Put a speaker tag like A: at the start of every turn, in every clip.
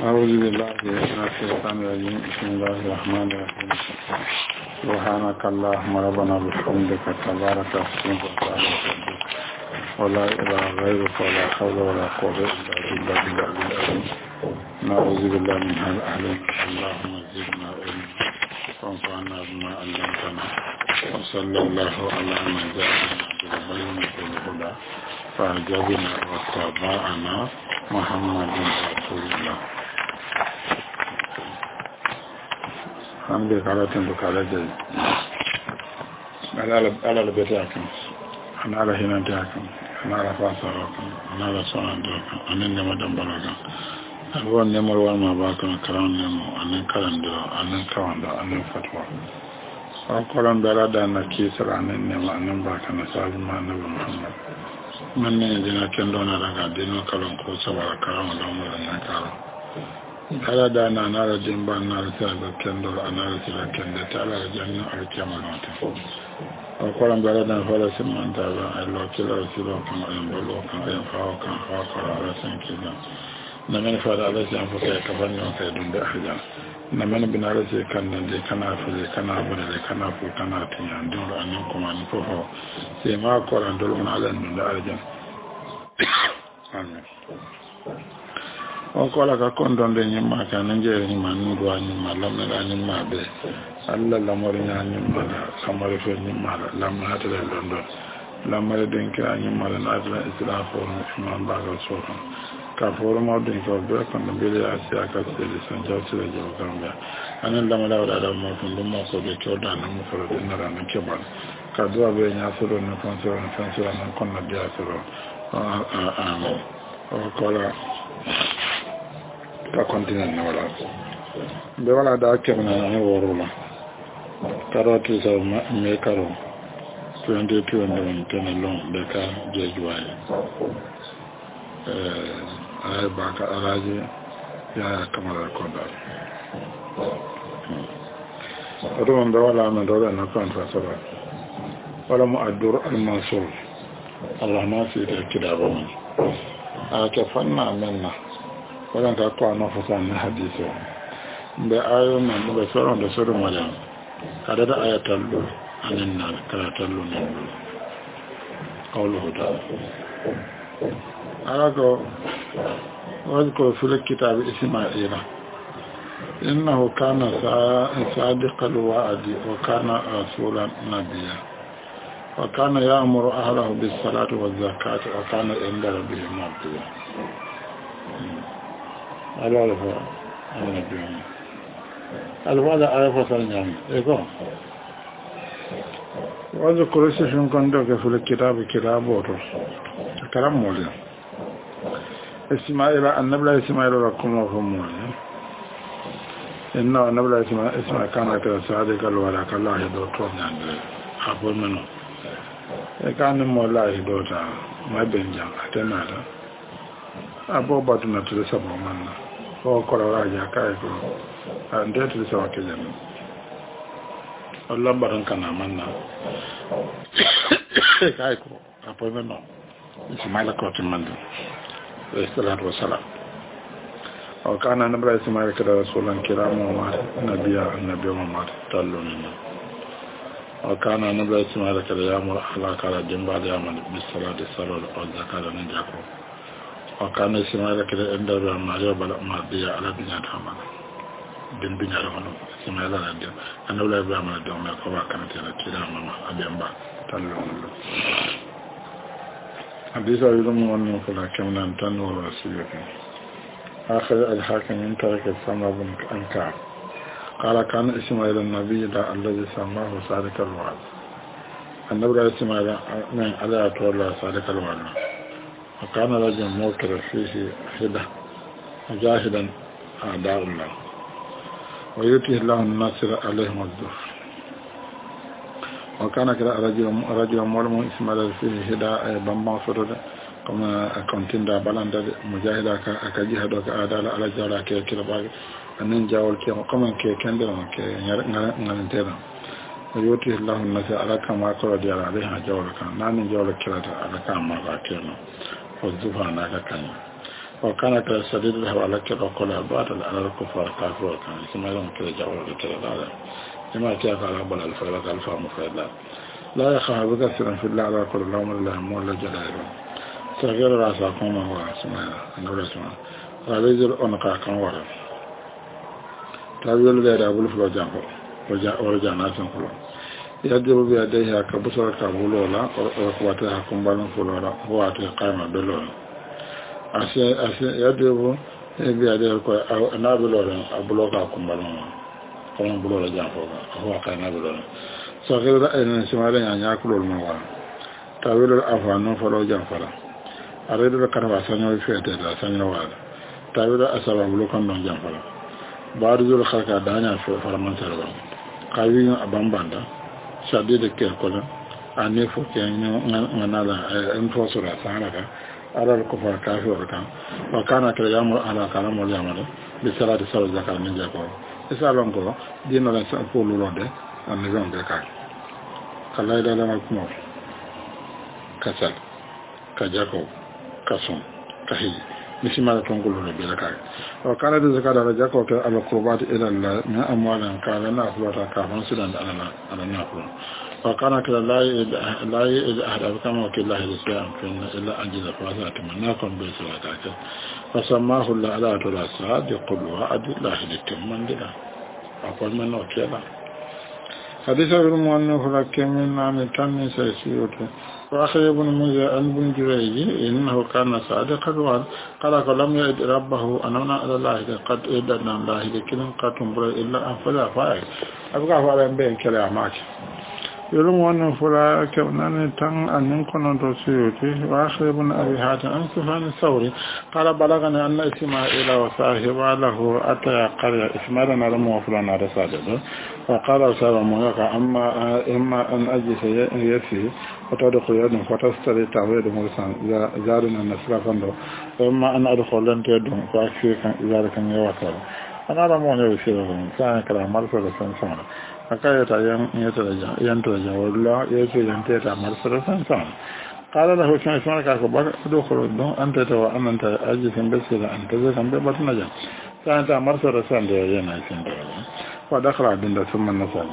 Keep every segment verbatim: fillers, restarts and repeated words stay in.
A: أعوذ بالله من الشيطان الرجيم بسم الله الرحمن الرحيم سبحانك اللهم ربنا بحمدك تبارك اسمك وتعالى جدك ولا إله غيرك ولا حول ولا قوة إلا بالله العلي العظيم نعوذ بالله من هذا الأهل اللهم زدنا علما وانفعنا بما علمتنا وصلى الله على من جاءنا بالبينة والهدى فأجابنا واتبعنا محمد رسول الله an bai karatun da kare da alala bai ta kan an ala hinan ta kan an ala fasara kan an ala sonan ta kan anin nema dambara kan abuwan nemar wani ma ba kan karan nemo anin karan da anin kawan da anin fatwa a kwaran bera da na kisar anin nema anin ba kan na sabi ma na muhammad man ne jina kendo na daga dino kalon ko sabara karan da umarin na karan ala da na nara dimba nara ta da kendor anara ta kende ta ala janna alkiyama nota o kolam bala dan fara simman ta ba allo kila silo kan ayan balo kan ayan fawo kan fawo kan ala san kida na men fara ala san fuka ka banyo kai dun da haja na men binara ce kan nan dai kana fule kana bada dai kana fu kana tinya don annan kuma ni fofo sai ma koran dole mun ala dun da aljan amen on kola ka kondon de nyima ka nje ni manu do anyima lamna da anyima be alla lamor nya anyima samare fe nyima lamna hata le londo lamare den ka anyima na adla islam for imam bagal sofa ka for mo den ko be kon be ya sia ka se le san jaw se le jaw gamba anan lamala wala da mo tun dum ko be to da na mo foro den na na ke ban ka do be nya so do na kon so na kon so na kon na dia so a a o kola ka continent na wala be wala da kemna na woro la karoti sa me karo twenty-two and ten long be ka je juwai eh ay ba ka alaji ya kamara ko da to on be wala na do na kon fa sala wala mu adur al mansur Allah ma fi da kidabo a ta fanna menna wannan ka kwa na fasa na hadisi da ayoyin nan da sauran da sauran wajen kada da ayatul anan na karatul ne qawluhu ta'ala arago wazkur fil kitab isma'ila innahu kana sadiqal wa'di wa kana rasulan nabiyya wa kana ya'muru ahlahu bis salati waz zakati wa kana inda rabbih mardiya ala alfa annabi alwala alfa sallam ego wazo kurisi shun kondo ke fule kitabu kitabu to karam mole ismaila annabla ismaila rakumo humule inna annabla ismaila ismaila kana ka sadiqa alwala kallahi do to nyande abo meno e kan mo lahi do ta ma benja atenada abo batuna tule sabo manna ko ko raja kai ko ande tule sawa kejan Allah baran kana manna kai ko apo meno ismaila ko timando sallallahu alaihi wasallam o kana nabra ismaila kada rasulan kiramu wa nabiya annabiy muhammad sallallahu alaihi wasallam o kana nabra ismaila kada ya mur ala kala dimba da yaman bis salati sallallahu alaihi wasallam ne jako وكان اسماعيل كده عند المعجب ما بيا على بنيات حمل بن بنيات حمل اسماعيل على الدين أنا ولا إبراهيم على الدين ما كوا كانت على كده ماما أبي أمبا تلو حديث أيضا من فلا كمنا تنور رسولك آخر الحاكم من ترك السماء بن أنكار قال كان اسماعيل النبي الذي سماه صادق الوعد النبي اسماعيل من على أطول صادق الوعد وكان رجل موكر فيه حدة مجاهدا أعداء الله ويؤتيه الله الناصر عليهم الظهر وكان كده رجل رجل مولم اسماعيل فيه حدة بمبا فرد كما كنتين دا بلان دا مجاهدا كجهاد وكأعداء على جالا كي كده باقي أنين جاول كي كما كي كندر كي نغنتنا ويؤتيه الله الناصر على كما قرد عليها جاول كان نانين جاول كده على كما باقي والزفا ناكا كان وكان كلا سديد له على كلا وقال باطل على الكفار كافر كان اسمه لهم كلا جاور كلا لا لما تياك على بل الفرق الفا مفردا لا يخاف بكثر في الله على كل الله من الله مولى جلاله صغير راسكم هو اسمه نقول اسمه رجل أنقى كان ورا تابع له أبو الفلو جانفو وجا ورجع ناسن فلو يدرب بيديه كبصر كابولولا وركبتها كمبالن فلولا هو أتي قائمة بلولا أشي أشي يدرب بيديه كو نابلولا أبلوكا كمبالن كمان بلولا جانفو هو قائمة بلولا صغير أن سمارين أن يأكلوا الموال تابع له أفانو فلو جانفلا أريد الكرفة سنوي فيتها سنوي تابع أسباب بلوكان دون جانفلا baarujul khalqa daanya fo faraman sarwa kawi abambanda shadide ke kola ane fo ke nganala en fo sura sanaka ala ko fa kafi wa kan wa kana kala yamu ala kana mo yamale bi salati sawu zakar min jako isalon ko dino la sa fo lulonde an ne zon be ka kala ida la ko kasal kajako kason kahi مسمى تنقل له بلكاي وكان ذلك على جاكو على القربات الى الله من اموال كان الناس وتكافن سدان على على نافل وكان كلا لا لا احد كما وكيل الله الاسلام الا انجز فاسات مناكم بسواتك فسماه الله على ثلاثه يقول وعد الله لتمن دلا اقول من وكيلا حديث ابن مؤنف لكن من عن تن سيسيوت وأخي ابن منذر عن ابن جريج إنه كان صادق الوعد قال لم يعد ربه أننا على الله قد إدنا الله لكن قد تنبر إلا أن فلا فائق أبقى فعلا بين كلامات يلوم أن فلا كونان تن أن يكون تسيوتي وأخي ابن أبي حاتم عن سفيان الثوري قال بلغنا أن إسماعيل وصاحب له أتى قرية إسماعيل نرم وفلان رسالة وقال سلام مولاك أما إما أن أجلس يفي وتدخل يدهم فتستري تعويد مرسان زارنا النسلا فندو وإما أن أدخل لن تيدهم فأكفيك ذلك يوكل أنا رمون يوسيرهم كان كلام مرسل سنسان فكاية يترجع ينترجع والله يسي ينتيتا مرسل سنسان قال له كان اسمعك أكبر أدخل الدون أنت توا أن أنت أجلس بسيطة أنت زيكم ببطنجا كانت مرسل سنسان ينا يسنترجع ودخل عندنا ثم النساء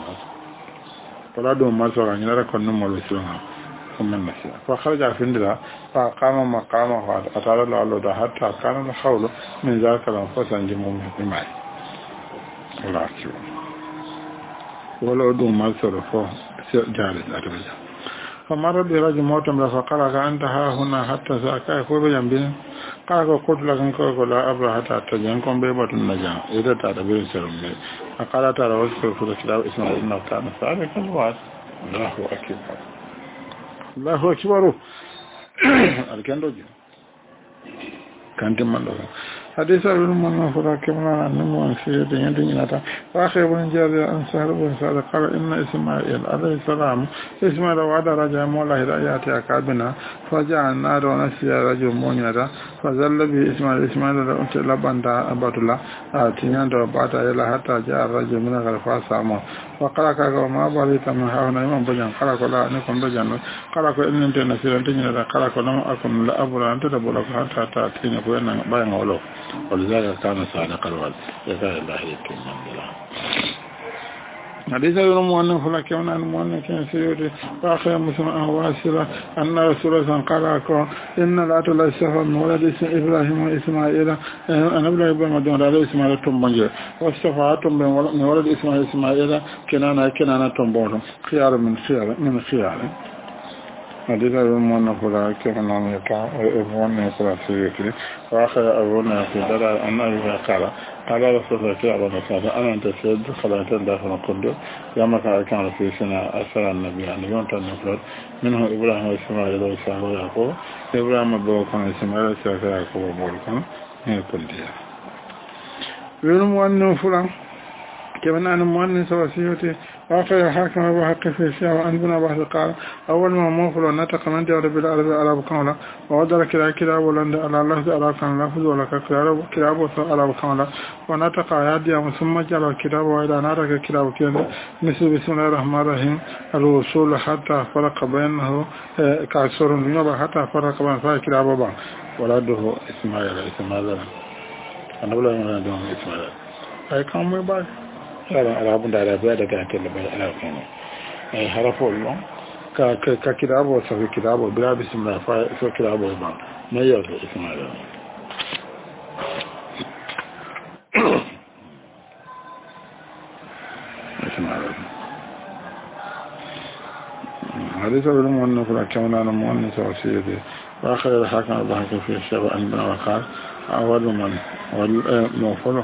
A: فلا دون مرسل عنينا كن نمو الوسيلها ثم النساء فخرج في الندرة فقام مقامه أطال الله حتى كان الحول من ذلك الأنفس جمعه بمعي الله أكبر ولو دون مرسل فهو جالس أتبجا فمر برجل موتم فقال أنت ها هنا حتى سأكا يقول بجنبين قال قلت لكم قل لا أبرا حتى أتجنكم بيبة النجاة إذا تعتبر سرم بي فقال تعالى وذكر في الكتاب إسماعيل إنه كان صادق الوعد الله أكبر الله أكبر الكندو كانت من له حديث ابن من فراك من نمو سيد يندينتا واخي ابن جابر عن سهل بن سعد قال ان اسماعيل عليه السلام اسماعيل وعد رجع مولاه الايات اكابنا فجاء النار ونسي رجل مونيرا فزل به اسماعيل اسماعيل لبنتا ابطلا اتيان دو باتا الى حتى جاء الرجل من غرفا سامو وقال كاكو ما بالي تم هاونا امام بجان قال لا نكون بجان قال ان انت نسير انت قال لم اكن لا ابرا انت تبلغ حتى تاتيني بين باين ولو ولذلك كان صادق الوعد يقال الله يكرم من الله حديث ابن مؤنف لك من المؤنف كان سيوري واخر مسلم واسرة ان رسول الله قال ان لا تلسف من ولد ابراهيم واسماعيل انا ابن ابراهيم دون على اسماعيل تنبنج واستفاعتم من ولد اسماعيل اسماعيل كنانا كنانا تنبون خيار من خيار من خيار حديث ابن مؤنف لك من المؤنف سيوري واخر ابونا في دار ان ابي قال قال رسول الله صلى الله عليه وسلم أنا أنت سيد خلعت داخل القدس يوم كان في سنة أسر النبي أن يونت النفرد منه إبراهيم وإسماعيل وإسحاق ويعقوب إبراهيم بوكان إسماعيل وإسحاق ويعقوب وبولكان هي كلها يوم أن فلان كمان أنا مؤمن سواسيته وآخر الحاكم أبو حق في الشيء وأن بن عباس قال أول ما موفل نتق من دور بالعرب العرب كاملة وودر كلا كلاب ولند على الله على كان لفظ ولا كلاب كلاب على كاملة ونتق يدي ثم جعل الكتاب وإلى نارك كلاب كذا مثل بسم الله الرحمن الرحيم الوصول حتى فرق بينه كأكثر اليوم حتى فرق بين فاك كلاب وبعض ولده إسماعيل إسماعيل أنا بقول أنا دوم إسماعيل أي كم يبغى لا لا أبون دارا بيا دكان كله بيا لا كونه أي حرفه لون ك ك ككتابه سوي كتابه بلا بسم الله فا سوي كتابه يبان ما يوجد اسم الله اسم الله هذا سوي المؤنث فلا كمان أنا مؤنث وسيدي وآخر الحاكم الله في الشباب أن بنا وقال أول من والموفله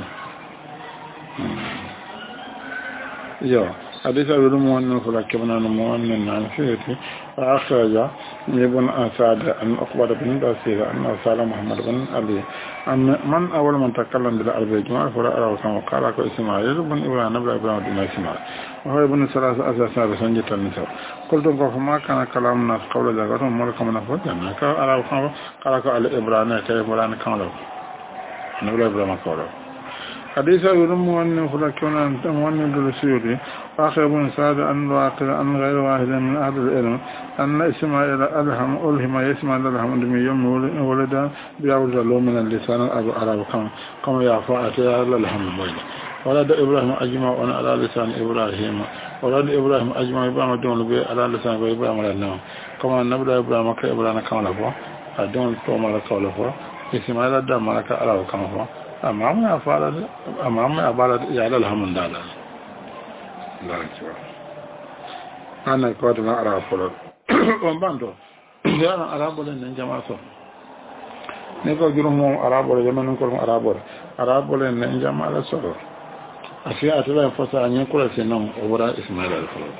A: يا حديث أبي المؤمن فلكن المؤمن عن فيه وأخرج ابن أسعد أن أخبر بن بصير أن سال محمد بن علي أن من أول من تكلم بالعربية الجماعة فلا أرى كما قال إسماعيل بن إبراهيم بن إبراهيم بن إسماعيل وهو ابن ثلاثة أساسا بسنجة النساء قلت فما كان كلام الناس قول ذلك ملك من أفضل جنة قال قال على إبراهيم كإبراهيم كان له نبي إبراهيم قوله حديث أبي المؤمن فلكن أنت مؤمن بالسيوري آخر بن سعد أن واقع أن غير واحد من أهل العلم أن إسماعيل ألهم ألهم يسمع لهم دم يوم ولد بيعود له من اللسان العرب كما كما يعفى أتى لهم بين ولد إبراهيم أجمع أن على لسان إبراهيم ولد إبراهيم أجمع إبراهيم دون بي على لسان إبراهيم لنا كما نبدأ إبراهيم كإبراهيم كما له أدون توما لكوله إسماعيل دم لك على كما هو أمام أفعال أمام أفعال يعلى الهم دالا لا أكبر أنا كنت ما أرى فلان وباندو يانا أرابو لين جماعة نيكو جروم أرابو لين جماعة نقول أرابو أرابو لين جماعة سورة أشياء تلا فسا أن يقول سنام أورا إسماعيل الفلان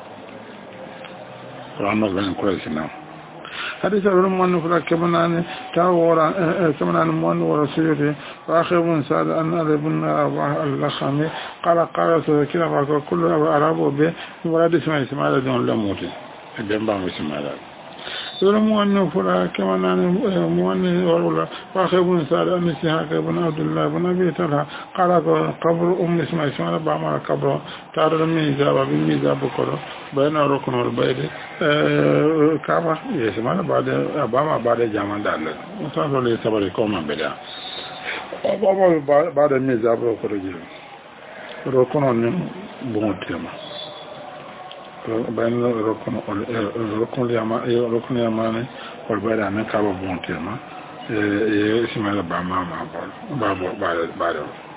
A: رحمة الله يقول سنام حديث المؤنث فلا كمنان تاورا كمنان المؤنث ورسوله واخر من سعد ان ابن اللخمي قال قال كلا كل عرب به ولد اسماعيل اسماعيل دون لموت دمبام اسماعيل المؤنث فلا كمنان المؤنث ولا واخر من سعد ان سهاك بن عبد الله بن ابي طلحه قال قبر ام اسماعيل اسماعيل بعمر قبر تعرض من جاب من جاب بكره بين ركن والبيت كما يسمعنا بعد أباما بعد جامعة دالة وصار لي سبب كوما بدا أباما بعد ميزاب ركوجي ركون بونتيما بين ركون ركون ياما ركون ياما والبيت أنا كابو بونتيما يسمعنا باما ما بعد بعد بعد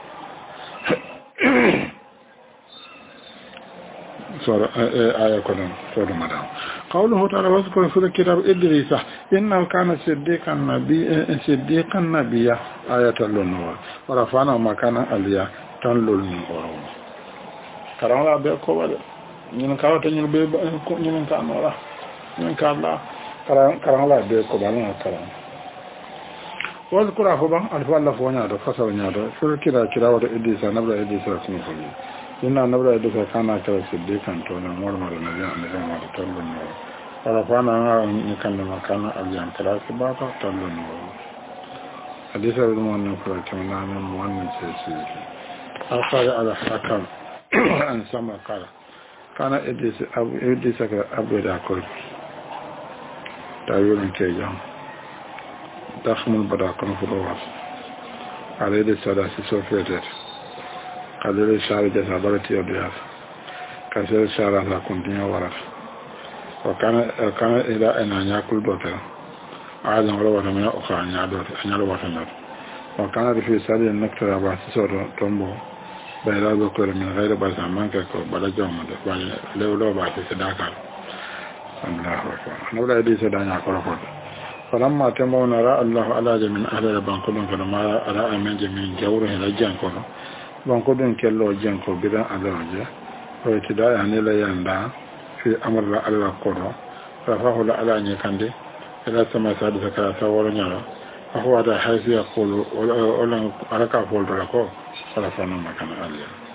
A: سورة آية كلام سورة مدام قوله تعالى واذكر في الكتاب إدريس إنه كان صديقا نبي صديقا نبيا آية النور ورفعنا مكان عليا تنلو النور كلام لا بيكو ولا من كاوت من بي من كان ولا من كان لا كلام كلام لا بيكو ولا كلام واذكر أخبار الفعل فونا ده فصل نياده في الكتاب كتاب إدريس نبلا إدريس كم فلي إننا نبدأ إذا كان كذا صديقا تونا مور مور نبي نبي مور تلون مور ورفعنا نكلم كان أبيان ثلاث باطا تلون مور حديث المؤمن فلا كمان المؤمن سيسير أخذ على حكم أن سمع قال كان إدريس أبو إدريس أبو داكول تايون كيجام دخم البداكون في الوقت على إدريس هذا سوفيتر kadere shari jasa barati odiyas kadere shara la continue warat o kana kana ila ena nyakul dotel aadan wala wata mena o ka nya dotel nya lo wata not o kana fi sali nakta ba soro tombo bayra go ko min ghayra ba zaman ka ko bala jawma de ba lewlo ba te sadaka Allahu akbar wala di sadanya ko ko falamma tamawna ra Allah ala jamin ahli bankulun falama ara amen jamin jawru hela janko banko don kello janko bidan alaje o tida yani la yanda fi amra ala kodo fa fa la ala ni kande ila sama sadu zakara saworo nyalo ahwa da haisi yaqulu wala araka foldo ko ala fana makana aliya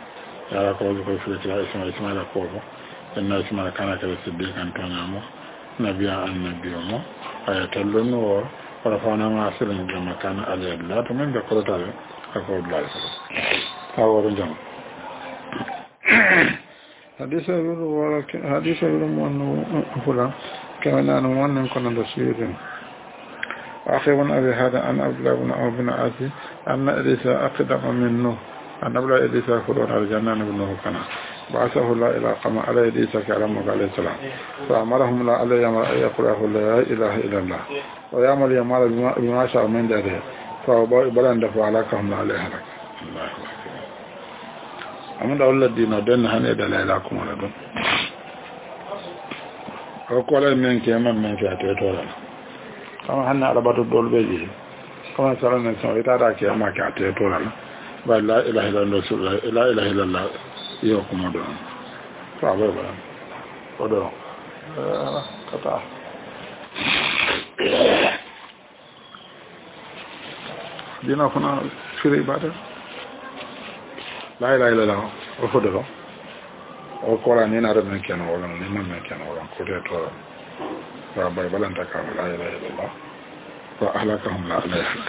A: ya ko ko filati isma isma la ko inna isma kana kala siddiqan tanamo nabiya annabiyo mo aya tallon wo wala fana ma asirin da makana alayhi to men da ko ta ko blai ka woro jam hadisa yuru wala hadisa yuru mo fula kana no wannan kono da sirin أخي بن أبي هذا أن عبد الله بن عمرو بن عاصي أن إدريس أقدم منه أن أبلا إدريس خلون على الجنة بنه كان بعثه الله إلى قام على إدريس كلام عليه السلام فأمرهم الله عليه يمر أن يقول لا إله إلا الله ويعمل يمر بما شاء من ذلك فبلن دفع علاكهم عليه هلك الله أكبر أمن أقول الدين ودين هنيد لا إلهكم ولا دون وقال منك يمن من فاتي تورا kama hanna arabatu dol beji kama salana so ita da ke ma ka te to ran ba la ilaha illallah la ilaha illallah yo kuma do fa ba ba ko do kata dina kuna firi ibada la ilaha illallah o fo do o ko la ni na rabbi ken o wala ni man ken o ko te to فبل بلن تكامل لا إله إلا الله فأهلكهم لا إله إلا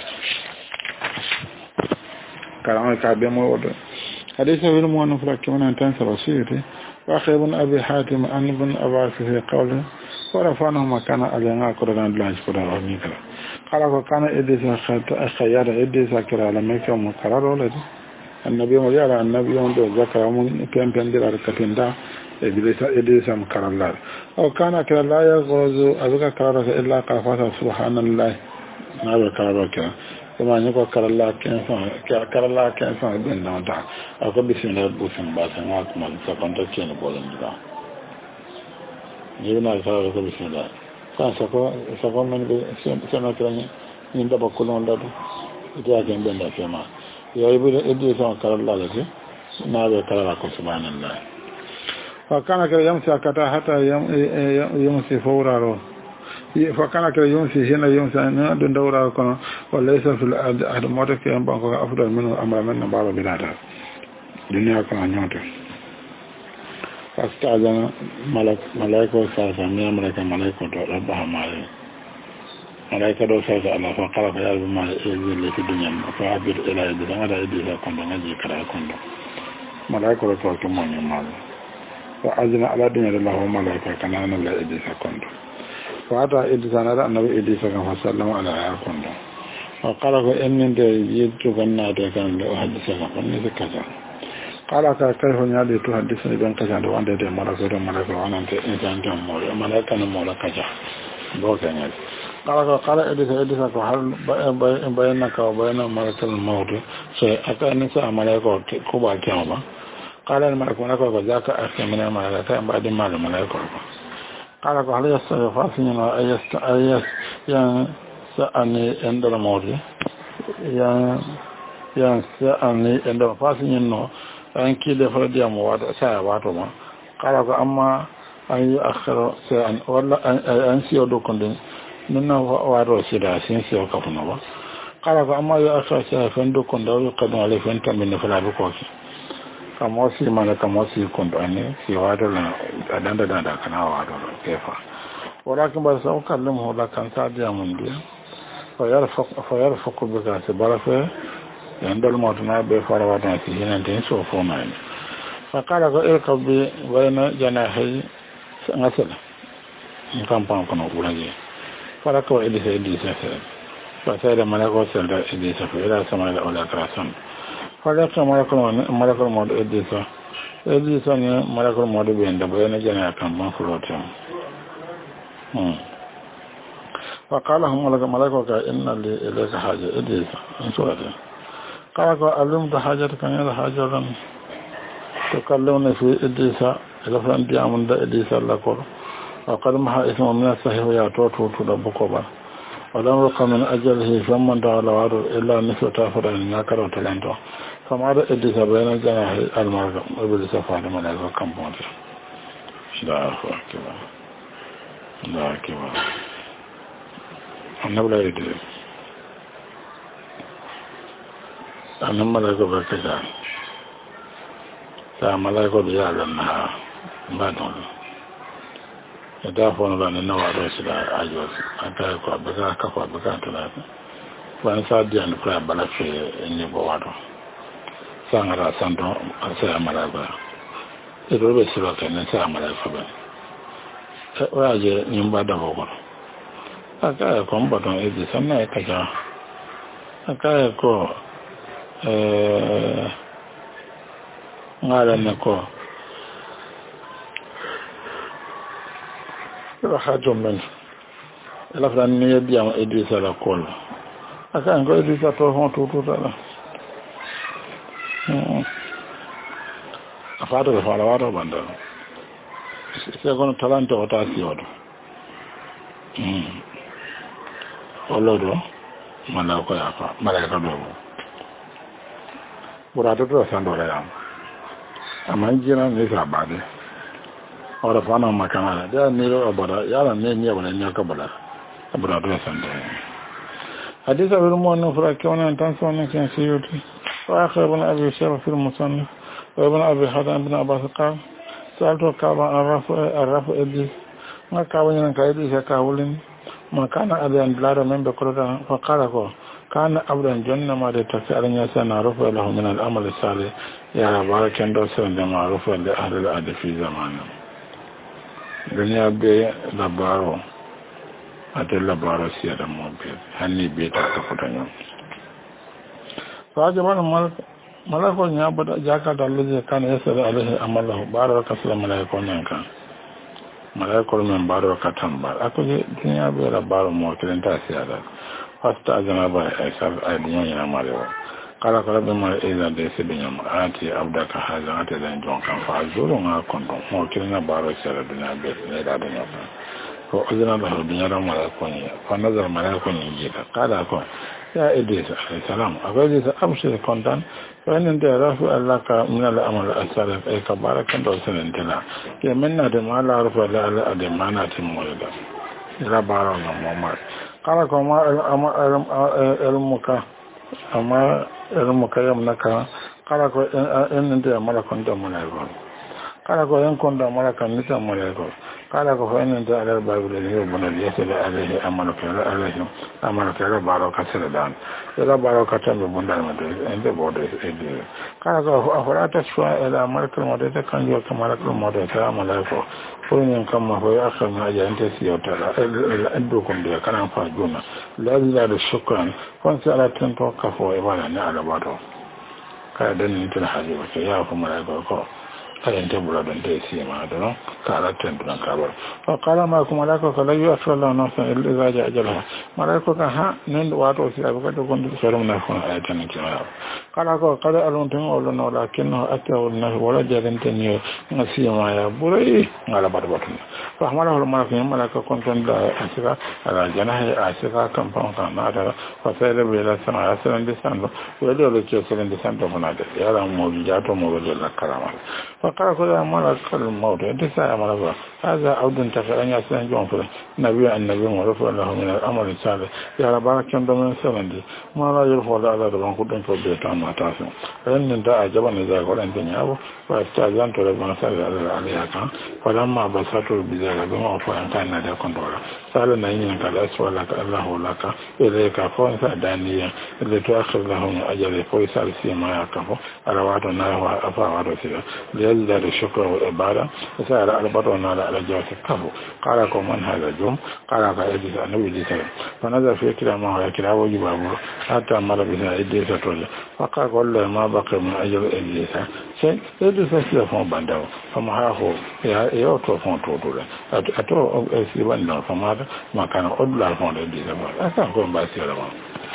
A: كلام الكعبين موضوع حديث في المؤنف لكن أن تنسى بصيري وأخي ابن أبي حاتم أن ابن أباس في قوله ورفعنه مكان ألينا قرآن الله قرآن رمي كلا قال وكان إدريس خيار إدريس كلا لميك ومقرر ولدي النبي مجال النبي يوم ذكر من كم بندر الكتين دا إدريس إدريس مقرر الله أو كان كلا لا يغوز أبقى قرارك إلا قافات سبحان الله ما أبقى قرارك كما نقول قرار الله كنسان قرار الله كنسان بين دون دا أو بسم الله بسم باسم أكمل سكنت كين بولن دا يبنا قرارك بسم الله كان سكو سكو من بسم كراني يندا بكلون دا إذا كان بين دا فيما يبقى إدريس قرار الله لكي ما أبقى قرارك سبحان الله فكان كده يمسي كتا حتى يمسي فورا فكان كده يمسي هنا يمسي دون دورا كنا وليس في الأرض موتك ينبغى أفضل منه أمر من بعض بلاده دنيا كنا نيوته فاستأذن ملك ملائكة وسالسة من ملك ملائكة ربها مالي ملائكة دو سالسة الله فقال يا رب ما اللي في الدنيا فأبد إلى يدي هذا يدي كنت نجي كلا كنت ملائكة رسولك ماني مالي وأذن على دنيا الله وملائكة كان لا إدريس كنت فأتى إدريس نرى النبي إدريس فسلم على كنت وقال إن جئت كنا كان لأحدثك فني كذا قال كيف يدي تحدثني بين كذا وأنت دي ملائكة ملائكة وأنا أنت إنسان مولى ملائكة مولى كذا بوكان قال قال إدريس إدريس هل بينك وبين ملائكة الموت سأكون ملائكة كبار كما قال الملك ملك ذاك أخي من الملائكة بعد ما الملائكة قال هل يستغفرني أي يسألني عند الموت يسألني عند فاسني إنه أن كده فردي أموات ساعاتهما قال أما أن يأخر سأن ولا أن سيودو كندن منه وارو سيدا سينسيو كفنوا قال أما يأخر سأفندو كندو يقدم عليه فانت من فلا بكوكي kama si mana kama si kondane si wado na adanda danda kana wado kefa walakin ba sa kallam hola kan sa dia mun dia fa yarfaq fa yarfaq bi ka se barafe yandal motna be fara wada si hinan den so fo na fa kala ko el kabbi bayna janahi ngasala ngam pam kono ulaje fara ko edisa edisa fa sa da malako sa da edisa fa ila sama da ola krasan فلك ملك ملك الموت إدريسا إدريسا ملك الموت بين دبوين جنا كم من فلوتهم فقال هم ملك ملك إن لي إليك حاجة إدريسا إنسوته قال علمت حاجتك إلى حاجة تكلمني في إدريسا إذا فلان ديامن دا إدريسا لكور وقد محا اسم من الصحيح يعطوه تدبقوا ولم يقم من أجله فمن دعا وارد إلا نسو تافر أن يكره تلانتو فما رأى إدريس بين جناح المرقم وإبليس فعل ملائكة كم موت لا أكبر لا أكبر النبي لا إدريس أن الملائكة بكذا sa malaiko da yaran na ba don da fa no na wa do shi da ajo aka ko ba ka ka ba ka ta da ban sa da ni fa bala fe ni bo wa do sangara santo sa malaiko e do be shi ba kan sa malaiko ba wa je ni ba da bo ko aka ko mba don e di sanna e ka ja aka ko eh ngala ne ko rahato men la fran ni dia ma Idrissa la kol aka ngo Idrissa to hon to to la afado la fala wato banda se kono talante o ta si odo mm olodo mana ko ya fa mala ka do burato to sando la ya amanjira ne sa bade ora fana makana da ne ro abara yara ne ne wala ne ka bala abara do sando hadisa bil mu'min fra kana tan sonna kan siyuti wa akhir ibn abi shayba fi al-musannaf wa ibn abi hadan ibn abbas qala sa'altu kaba arafu arafu iblis ma kawanya kan iblis ka wulin ma kana adan lara men be ko fa qala ko kana abdan janna ma da tafi arnya sana rufa lahu min al-amal salih ya barakan do san da ma'rufa da ahli al-adab fi zamanin dunya be labaro ate labaro siya da mo be hanni be ta ka futanyo fa jaban mal malako nya bada jaka da Allah kana yasara alaihi amalahu baraka sallallahu alaihi wasallam kan malaikor men baro ka tamba akoje dunya be labaro mo kiran ta siya da fasta azana ba aisar aidiyan yana marewa kala kala be mare eza de se binyam ati abdaka haza ati dan jon kan fa zuru nga kondo mo kirina baro sera dunya be ne da dunya ko azana da dunya da mara ko ni fa nazar mara ko ni jita kala ko ya idris alayhi salam abaji sa amshi kontan wannan da rafu Allah ka min al amal asara ay ka barakan do sanan tana ke menna da mala rafu la ala da mana tin moyda ila baro no mo kala ko ma ilmuka amma ilmuka yamnaka kala ko en da mala kon da mala ko kala ko en kon da mala kan ni ta mala ko kala ko en da ala babu da ne bona ya sala alaihi amaluka alaihi amaluka la baro ka sala dan la baro ka tan bon da ma de en da bodo e de kala ko afara shwa ila amaluka mo de kan yo kamala ko mo de ta mala ko ko nyen kamma ko akhar na ja ente siyota la endo kon de kana fa juna la ila da shukran kon sala tan to ka fo e wala ne ala bato ka dan ni tan haji wa ya ko mala ko ko kayan tebura don ta yi sima da nan karatun dunan kabar a kala ma kuma laka kala yi a tsoron na san ilu za ji ajiyar malaiko kan ha nan da wato su abu kada kun duk sauran na kuna ayatan nan kima yawa kala ko kada aluntun olu na wala kin na ake wani na wala jarin ta ne na sima ya burai na labar batun fa hamala wala malaka yin malaka kwantun da a cika a rajana a cika kan fanka na da fasai da bai lasa na yasirin disando wadda yau da ke sirin disando muna da yaran mobi ya to mobi da karama فقال كل ما قال الموت انت ساعه مرضى هذا عود تفعل يا سيدنا جون النبي النبي ورفع له من الامر الصالح يا رب بارك من سندي ما لا يرفع على ربان كدن فبيت ما تاسو ان انت عجبني ذا قال انت يابو فاستاذنت ربنا صلى الله عليه وسلم فلما بسطوا بذلك بما فان كان ده كنترول قال ان ان قال اسوا لك الله لك اليك فون سدانيا اللي تؤخر لهم اجر فويسال سيما يكفو على وعدنا وافا ليزداد الشكر والعبادة وسأل أربطنا على جوة الكفو قال لكم من هذا الجم قال لك إدريس النبي إدريس فنزل في كلا ما هو كلا وجبابه حتى مر بنا إدريس تولى فقال والله ما بقي من أجل إدريس شيء إدريس سيفون بندو فما هو يوتو فون توتولا أتو سيبان لهم فما ما كان أدلا فون إدريس أكان كون باسي لهم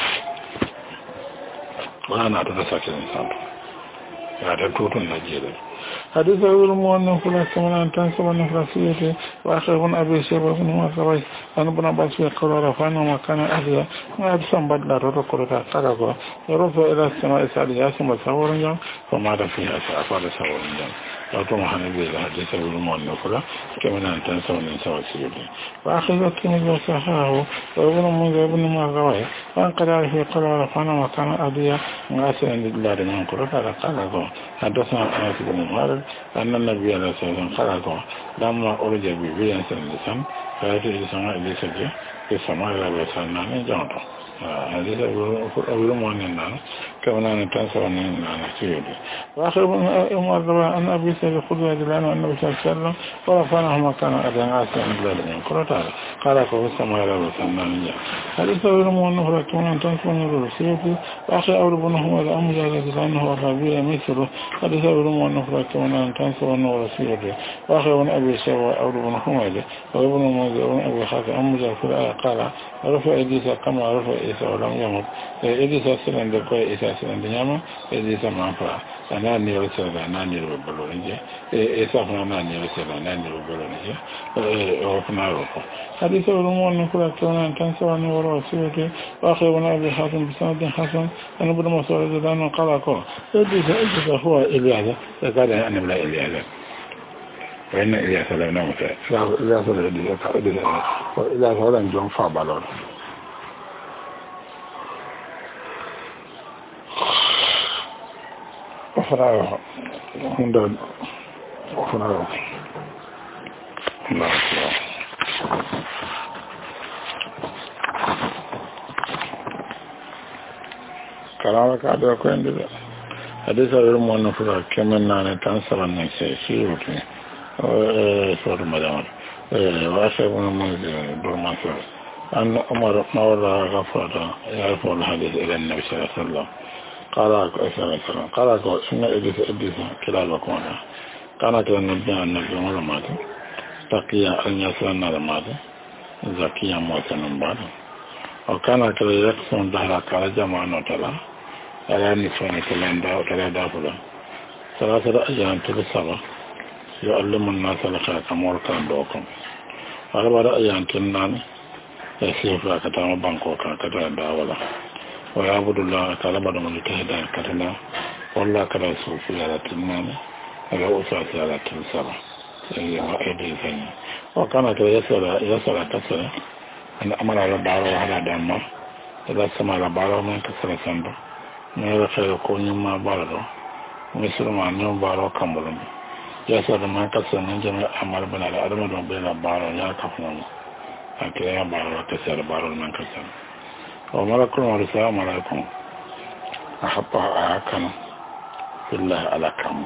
A: وأنا أتدسك الإنسان هذا توتون نجيل حديث أول مؤمن فلا سمعنا أن تنسب النفرسية وآخر بن أبي شيبة بن مصري أن ابن عباس يقول رفعنا وكان أهلا وأبسم بدل رتقل تأكله ورفع إلى السماء ساليا ثم سور جام فماذا فيها سأفعل سور جام أعطوا حنبي الحديث بالمؤمن فلا كمان أن تنسوا النساء والسيدين وآخر الترمذي وصححه وابن منذر ابن مردويه وأن قال عليه قال رفعنا وكان أبيا وأسأل لله من قرب قال قال حدثنا أنس بن مالك أن النبي عليه الصلاة والسلام قال لما أرجى ببيع سنة فأتي السماء لسجى في السماء لا بيسالنا من جانته هذه أول مؤمنين كمان أن تنسوا أن سيدي وآخر أمر أن أبي سيد الخدوة دلانه النبي صلى الله عليه وسلم ورفعناه مكان أدن عاسى من بلاد من قرى تعالى قال في السماء لا بيسالنا من جانته هذه أول مؤمنين كمان أن تنسوا أن سيدي وآخر أول بنهم إلى أم جاد دلانه الربيع مثله هذه أول مؤمنين كمان أن تنسوا أن سيدي وآخر من أبي سوى أول بنهم إلى وابن المنذر وابن أبي خاطئ أم جاد في الآية قال رفع إدريس كما رفع إيسى ولم يمت إدريس سلم دكوي إيسى سلم دنياما إدريس منفع أنا نير سلم أنا نير ببلونجة إيسى فنا نير سلم أنا نير ببلونجة وفنا رفع حديث الأمور نقول كنا تنسوا أن وراء سيرته وآخر من أبي حاتم بسند حسن أن ابن مسعود دان قال قال إدريس إدريس هو إلياس فقال أنا بلا إلياس وإن إلياس لا ينام إلياس لا إدريس وإلياس هذا نجوم فابلون وفرعه من وفرعه الله أكبر كلامك هذا كوين ده حديث الرمون نفرا كمن نان تنسر النساء سيروتي سورة مدامر وأشهد من منزل برمانسر أن عمر مولى غفرة يعرف الحديث إلى النبي صلى الله عليه وسلم قال صلى الله عليه وسلم قال إن إدريس إدريس كلابكم كان كلا النبي النبي مولى تقيا أن يسلنا الماضي زكيا موسنا بعد وكان كلا يقسم ظهر كلا جمع نوتلا على نسوان كلام دا وكلا دافلا ثلاثة أيام تلسبا يعلم الناس لخير مول كان دوكم أربعة أيام تنان يسيف كتام بانكوكا كتام داولا ويعبد الله تعالى بعد من يتهدى كتنا والله كلا سوفي على تنان على أساسي على تلسبا وكان كلا يسأل يسأل كسر أن أمر على دارو على دم إذا سمع على بارو من كسر سنبا من خير كوني ما بارو مثل ما نيوم بارو كمبلم يسأل من كسر من جميع أمر بنا الأدم دون بين بارو يا كفنم أكيد يا بارو كسر بارو من كسر وملكم ورسالة ملكم أحبها أكن في الله على كم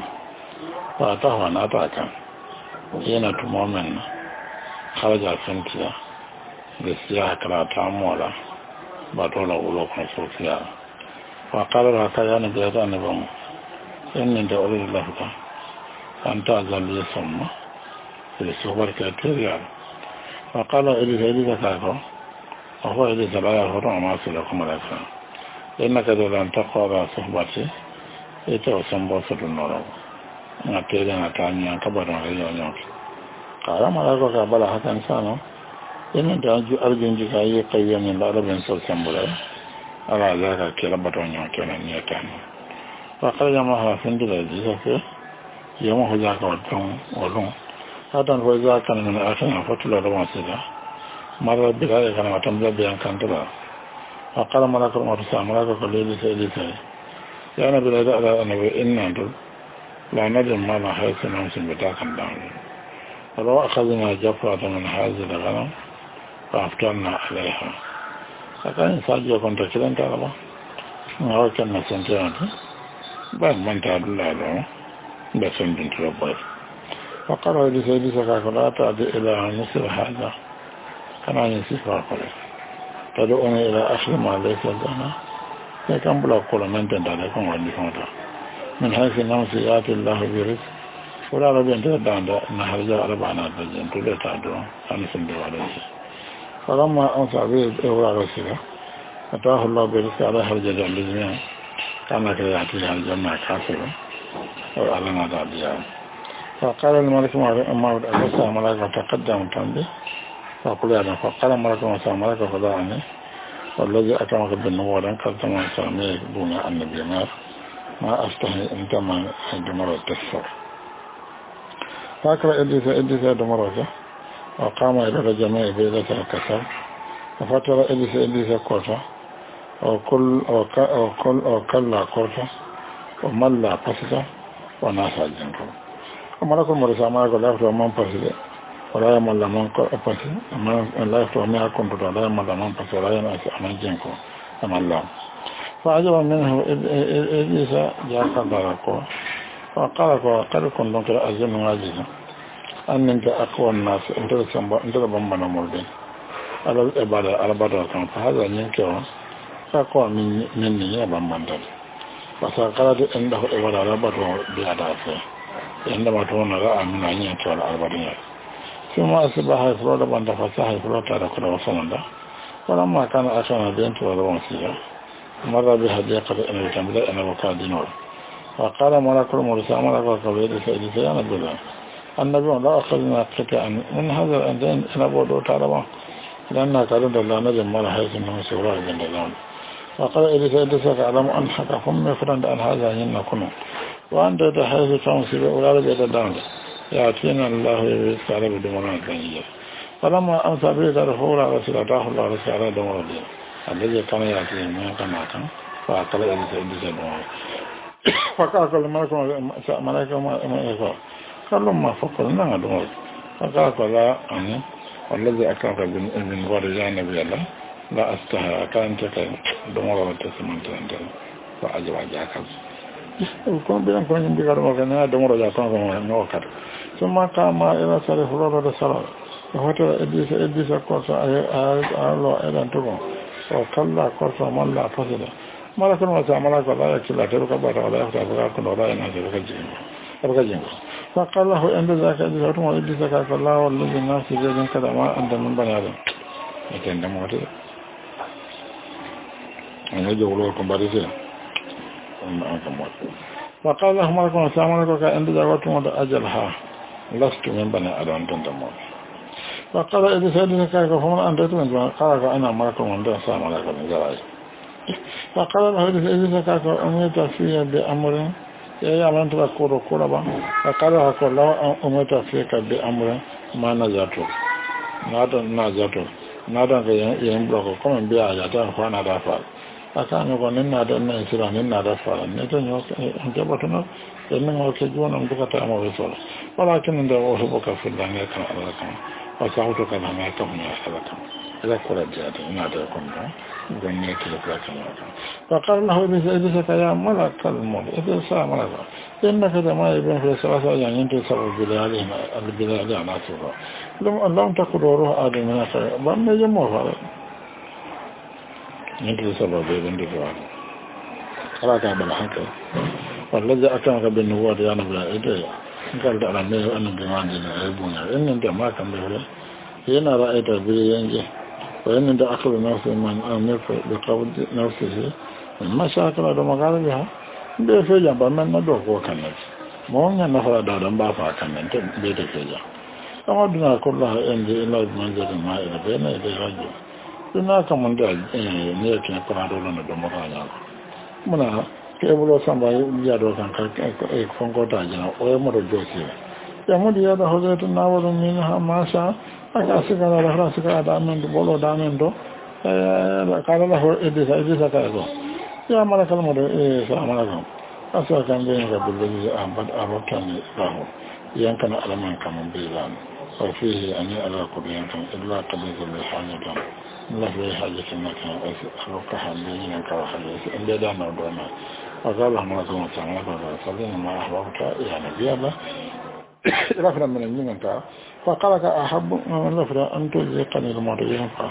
A: فأتاه أن أتاكم yana tumomin kharaja fintiya da siya karata mola ba dole ulo kan sofiya wa qala ka yana da da ne ban inna da ulul lahta anta zalli samma da sobar ka tiriya wa qala ili ili da ka ko wa ili da ya horo ma su da kuma da sa innaka da lan taqwa suhbati ita wasan ba su dunoro na tere na tanya kabarin rayon kara mara ko ka bala hakan sano ina da ju arjin ji kai kayyamin da rabin sausan bula ala zaka kira baton yo kenan ne tan fa kala ma ha fin da ji sai ya mu hoja ka waton wolon hadan ko za kan ne akan fatula da wasu da mara bi ga kana watan da biyan kan ta fa kala mara ko ma sa mara ko le sai le sai ya na bi da ala annabi inna لا ندم ما ما حيث نمسن بتاكم دعون ولو أخذنا جفرة من هذه الغنم فأفترنا عليها فكان ساجوا كنت كلن تعلم هو كان سنتين بعد من تعد الله له بس من تربيه فقال لي سيدي سكاكلا تعد إلى مثل هذا كان ينسف أقوله تدعوني إلى أخر ما ليس لنا لكن بلا قول من تندعكم وديكم من حيث النمس يأتي الله برزق ولا ربي أن تدعنا أن هرجاء ربعنا الرجل تولي تعدون أن سندوا عليه فلما أنصى به إغراء رسله أتاه الله برزق على هرجاء الجميع كان كذا يعطيها الجميع كافرا وأعلن ذلك فقال الملك معود أبسا ملاك تقدم تنبي فقل يا فقال الملك موسى ملاك فضعني والذي أكرمك بالنبوة لأنك تمام سامي دون النبي نار ما أستحي عندما عندما تكسر فأكل إدريس إدريس دمرك وقام إلى الجميع بيلة الكسر ففتر إدريس إدريس كوتا وكل وكل وكل كوتا وملا قصة وناسا جنكم وملك المرسى ما يقول لا يفتح من قصة ولا يمل من قصة لا يفتح من أكون لا يمل من قصة ولا يناسى من جنكم أما الله فعجب منه إدريس جاء قدركم وقال قد كنتم تأذن واجزا أن أنت أقوى الناس أنت أنت بمبنا مولدين على الإبادة على بدر كان فهذا ينكر أقوى من مني يا بمبنا فسأقرأت عنده إبادة على بدر بأدافه عندما تكون رأى من أن ينكر على البدر ثم أصبح يفرد بند فساح يفرد على كل وصلنا ولما كان أخانا بنت ولونسية مر بهديقة أن يتملأ أن وكاد نور وقال ملك المرسى ملك القبيل سيدي سيانا بالله النبي لا أخذنا قطعا من هذا الأندين إلى بودو تعالى لأنها كانت الله نجم مال حيث أنه سواه جند الله وقال إذا سيدي سيعلم أن حكاكم يفرند أن هذا ينكم وأن تحيث تنصيب أولاد جد داند يأتينا الله يسكال بدمران كنية فلما أمسى بيت رفول على سلطاه الله رسي على دمر الدين الذي كان يأتيه من كماكا فأقل إذا سيدي سيدي فقال الملك ملائكة ما يقول قالوا ما فقلنا دمر فقال لا أني والذي أكرمك من ورجاء نبي الله لا أستحى أكرمتك دمر وتسمنت أنت فأجب أجاك يكون بيان كون يمدي قد مكنا دمر جاكم كما وكر ثم قام إلى سرف رورة السلام وفتر إدريس إدريس قرصة أعلى إلى أنتم وكلا قرصة من لا فصل ملك المساء ملك الله يكلا تبقى بعد ولا يفتح بقاكم ولا ينازل بقى فقال له عند ذاك إدريس وما إدريس قال الله والذي الناس يجب كذا ما أنت من بني آدم لكن دم وقت أن يجب لكم بارسين وقال له ملك المساء ملك عند ذاك وما أجلها لست من بني آدم تنتمون فقال إدريس إدريس فمن أنت من قال أنا ملك المساء ملك المساء فقال له إذا كان أميت فيها بأمر يا من تذكر كربا فقال له الله أميت فيك بأمر ما نزلته نادى نزلته نادى ينبلغ كم بيا يدا فانا دافع فكان يقول نادى نسيرا نادى فانا نتنيو انتبهتنا إنه كجون أمدك أمر رسول ولكن عند أحبك في الله كان على كم وسعوتك لما كم يحلك إذا كرت جاءت نادى كم غنيت لك فقال له إذا يا ملك الموت إذا سا ملك إنك ما يبين في الثلاثة يعني أنت سبب بلالهم البلاد على سورة لم لم تكن روح آدم من أخر بام يجمع فعلا أنت سبب بلاد فعلا خلاك عبد الحق والذي أكرمك بالنبوة يا نبي إدري قال على ميه أن بمان جنا يبوني إن أنت ما كان بيقول هنا رأيت بيجي وإن أنت أخذ نفسه من أمر بقبض نفسه ما شاكل هذا مقال بها بيفجأ بمن ندوك وكانت مهنيا نفر دادم بافا كانت بيتفجأ أمدنا كلها إنجي إلا بمنزل ما إلى بين إلى رجل إنا كمان دا نيكي قرادو لنا دمرانيا منا كيبلو سنبا يادو كان فنكو تاجنا ويمر جوكي يمد يادا حضرت ناول منها ما شاء أكاسك على رأسك على من بولو دامن دو قال له إدريس إدريس كايكو يا ملك الموت إيه ملكم أسوأ كان بينك بالذي أعبد أعبدتني له يمكن على من كمن بيلان وفيه أن يأرى كل يمكن إلا قديس بالحاجة لا في حاجة مكان أسألك بينك وحديث إن بيدانا ودونا وقال له ملكم وتعالى فصلين ما أحببت يا نبي الله رفنا من المنك فقالك أحب من رفنا أن تزيقني الموت ينفع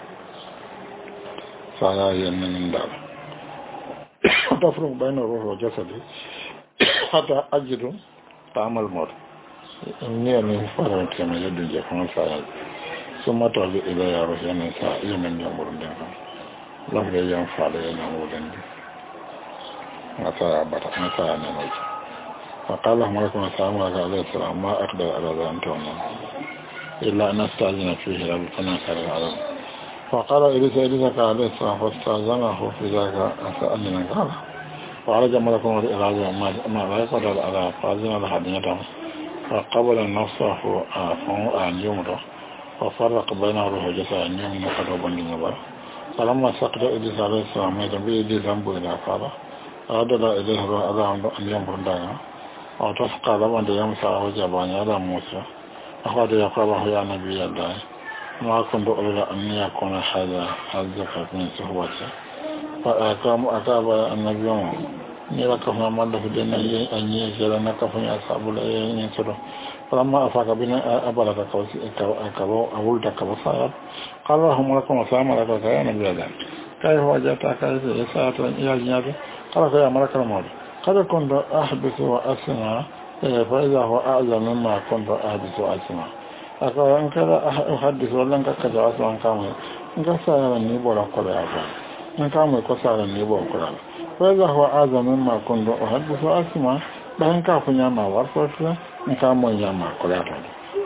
A: فلا يمن من دار تفرق بين الروح وجسدي حتى أجد طعم الموت إني أن فرق كما يدجي كما فعل ثم ترجع إلى يا روح ينسى يمن يمر دنك لفظ ينفع لي يمر دنك نسى عبتا نسى نموت فقال له ملك السلام عليه السلام ما أقدر على ذلك إلا أن أستأذن فيه رب فنسأل العالم فقال إليس إليس عليه السلام فاستأذنه في ذلك أسألنا قال وعلى ملك الإرادة ما لا يقدر على فأذن لحديثه فقبل نفسه أن يمره وفرق بين روح جسد أن يمنع قدر بند نبر فلما سقط إدريس عليه السلام يتبع إدريس أنبو إلى فارا أدل إليه روح أن يمر دانا وتفقى لبن يمسى وجبان على موسى أخذ يقربه يا نبي الله ما كنت أريد أن يكون هذا الزكاة من صحبته فأقام أقاب النبي نيرا كفنا مالك دينا أن يجعل نكفني أصحاب الأيين ينصره فلما أفاق بنا أبلغ كبو أولد كبو صاحب قال لهم لكم السلام عليكم يا نبي الله كيف وجدت كيف يساعد يا جنابي قال يا ملك الموت قد كنت أحدث وأسمع فإذا هو أعلم مما كنت أحدث وأسمع أقول إن كذا أحدث ولا إنك كذا أسمع كامل إنك سأل النبوة كل أفعال إن كامل كسر النبوة كل فإذا هو أعلم مما كنت أحدث وأسمع بأن كافن يما ورفض إن كامل يما كل أفعال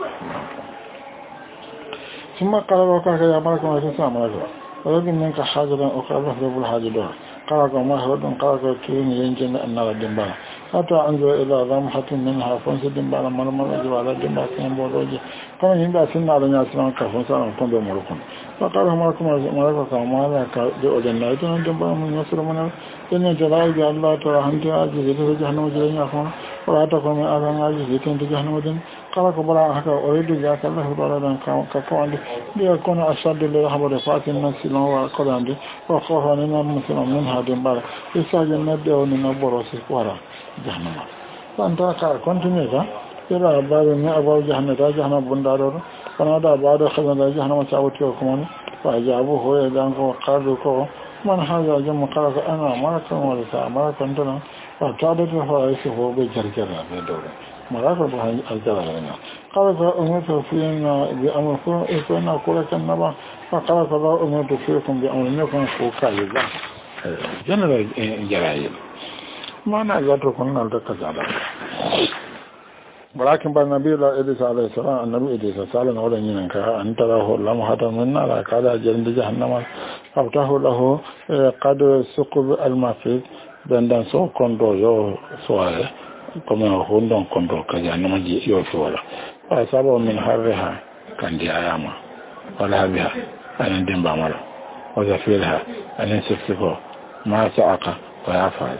A: ثم قال له كذا يا ملك الموت السلام عليكم ولكن منك حاجة أخرى رب الحاجة دور قال ما هو دون قال كين ينجن أن الدنبال حتى أنظر إلى رمحة منها فانس الدنبال مرمى الرجل على الدنبال سين بودوجي كما ينبع سنة على ناسنا كفن سلام كن بمركون فقال ملكم ملكم ما لك بأولنا إذن الدنبال من يسر من إن جلال الله ترى أنت عاجز إذا جهنم جلين يخون ولا تقوم من أذن عاجز إذن جهنم دين قال كبرا حكا أريد ذاك الله باردا كقوان ليكون أشد لرحمة فات الناس لهم وقران وخوف من المسلم من هذا البار يساعد النبي ونبرس وراء جهنم فأنت كنت نيجا إلى باب من أبواب جهنم جهنم بندار فنادى بعد خزن جهنم تعوتيكم فأجابوه يدانك وقالوا من هذا جمع قال أنا ملك ورثا ملك أنتنا فابتعدت فرائسه بجرجرة بدورة مراقب بها الجلالين قال فأمرت فينا بأمر فينا كلك النبع فقال فلا أمرت فيكم بأمر نكون فوقا يبا جنرال جلائل ما نعزتكم نلتك زعلا ولكن بعد النبي إدريس عليه السلام النبي إدريس سألنا ولا ينك أن تراه لمحة منا لا قال جلد جهنم فابتاه له قدر الثقب المفيد بندن سو كندو يو سواه كما هوندون كندو كجهنم جي يو سواه فأصابه من حرها كان دي أياما ولا بها أن دين بامر وزفيرها أن ينسفه ما سعق ويفعل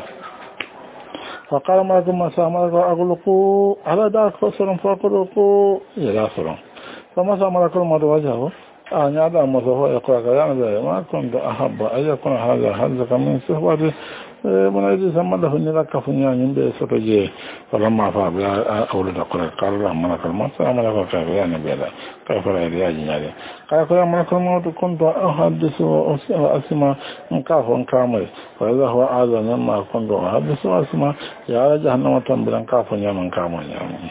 A: فقال مالكم ما سامرك أغلقوا على دارك فسرم فأغلقوا إلى سرم فما سامرك الموت وجهه أن يعلم مصفى يقرأ كلام ما كنت أحب أن يكون هذا حظك من صحبته من أجل سمى له أن لك فنيا ينبي ستجي فلما فعل أولد قرأ قال الله ملك الموت سامرك كيف يا نبي الله كيف رأي يا جنالي قال يا ملك الموت كنت أحدث وأسمع مكاف كامل فإذا هو أعظم مما كنت أحدث وأسمع يا جهنم تنبلا كاف يمن كامل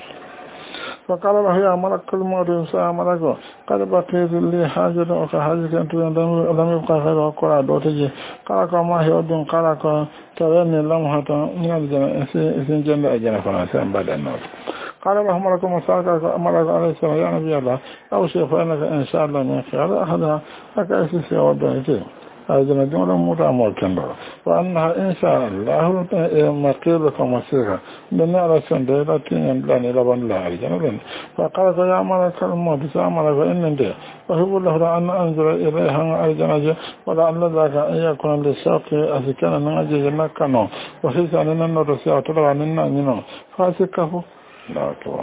A: فقال له يا ملك الموت سلام عليكم قد بقيت لي حاجة وكحاجة أنت لم يبقى خير وقرأ دوتجي قال ما هي ودن قال تريني لمحة من الجنة إسن جنة أجنة فنسان بعد النور قال له ملك مساك ملك عليه السلام يا نبي الله أو شيء فإنك إن شاء الله من خير أحدها أكأسس ودن أجل جملة متعمل كندرة وأنها إن شاء الله مقيلة ومسيرة بناء سنديلة تنين لبن لا أرجان فقال يا ملك الموت سأملك إن انده وهب الله أن أنزل إليها أرجان ولعل ذاك أن يكون للشاق أسكان نعجز مكانه وحيث أننا نرسي أطلع أننا ننو فأسكه لا أكبر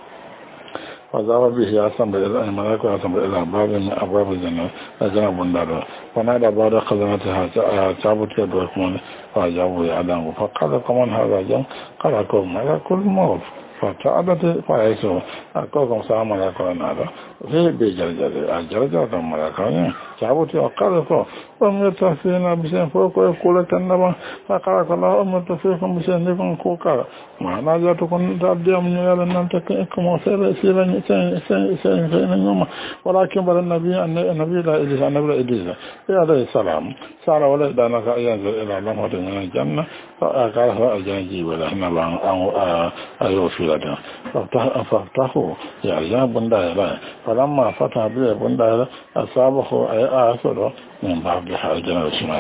A: فذهب به أسمى إلى الملائكة وأسمى إلى باب من أبواب الجنة الجنة بندار فنادى بعد خزنتها تعبت يدركمون فأجابوا يعلم فقال كمان هذا جن قال كل ملك الموت فتعدت فايسو أقولكم سلام عليكم نادا في بجرجر الجرجر ملكان تعبت وقال كل أمرت فينا بشيء فوق يقول كنبا فقال الله أمرت فيكم بشيء نكون كوكا ما نجاتكم تبدي من يلا ننتكم وسير سير سين سين سين سين يوم ولكن بل النبي النبي لا إدريس النبي لا إدريس يا عليه السلام سار ولا دانك ينزل إلى لمحة من الجنة فقال هو الجنة جيب له نبأ أو أيوفي لنا فافتحوا يا بندايا فلما فتح بيه بندايا أصابه أي آثر من بعضها الجنة الشمال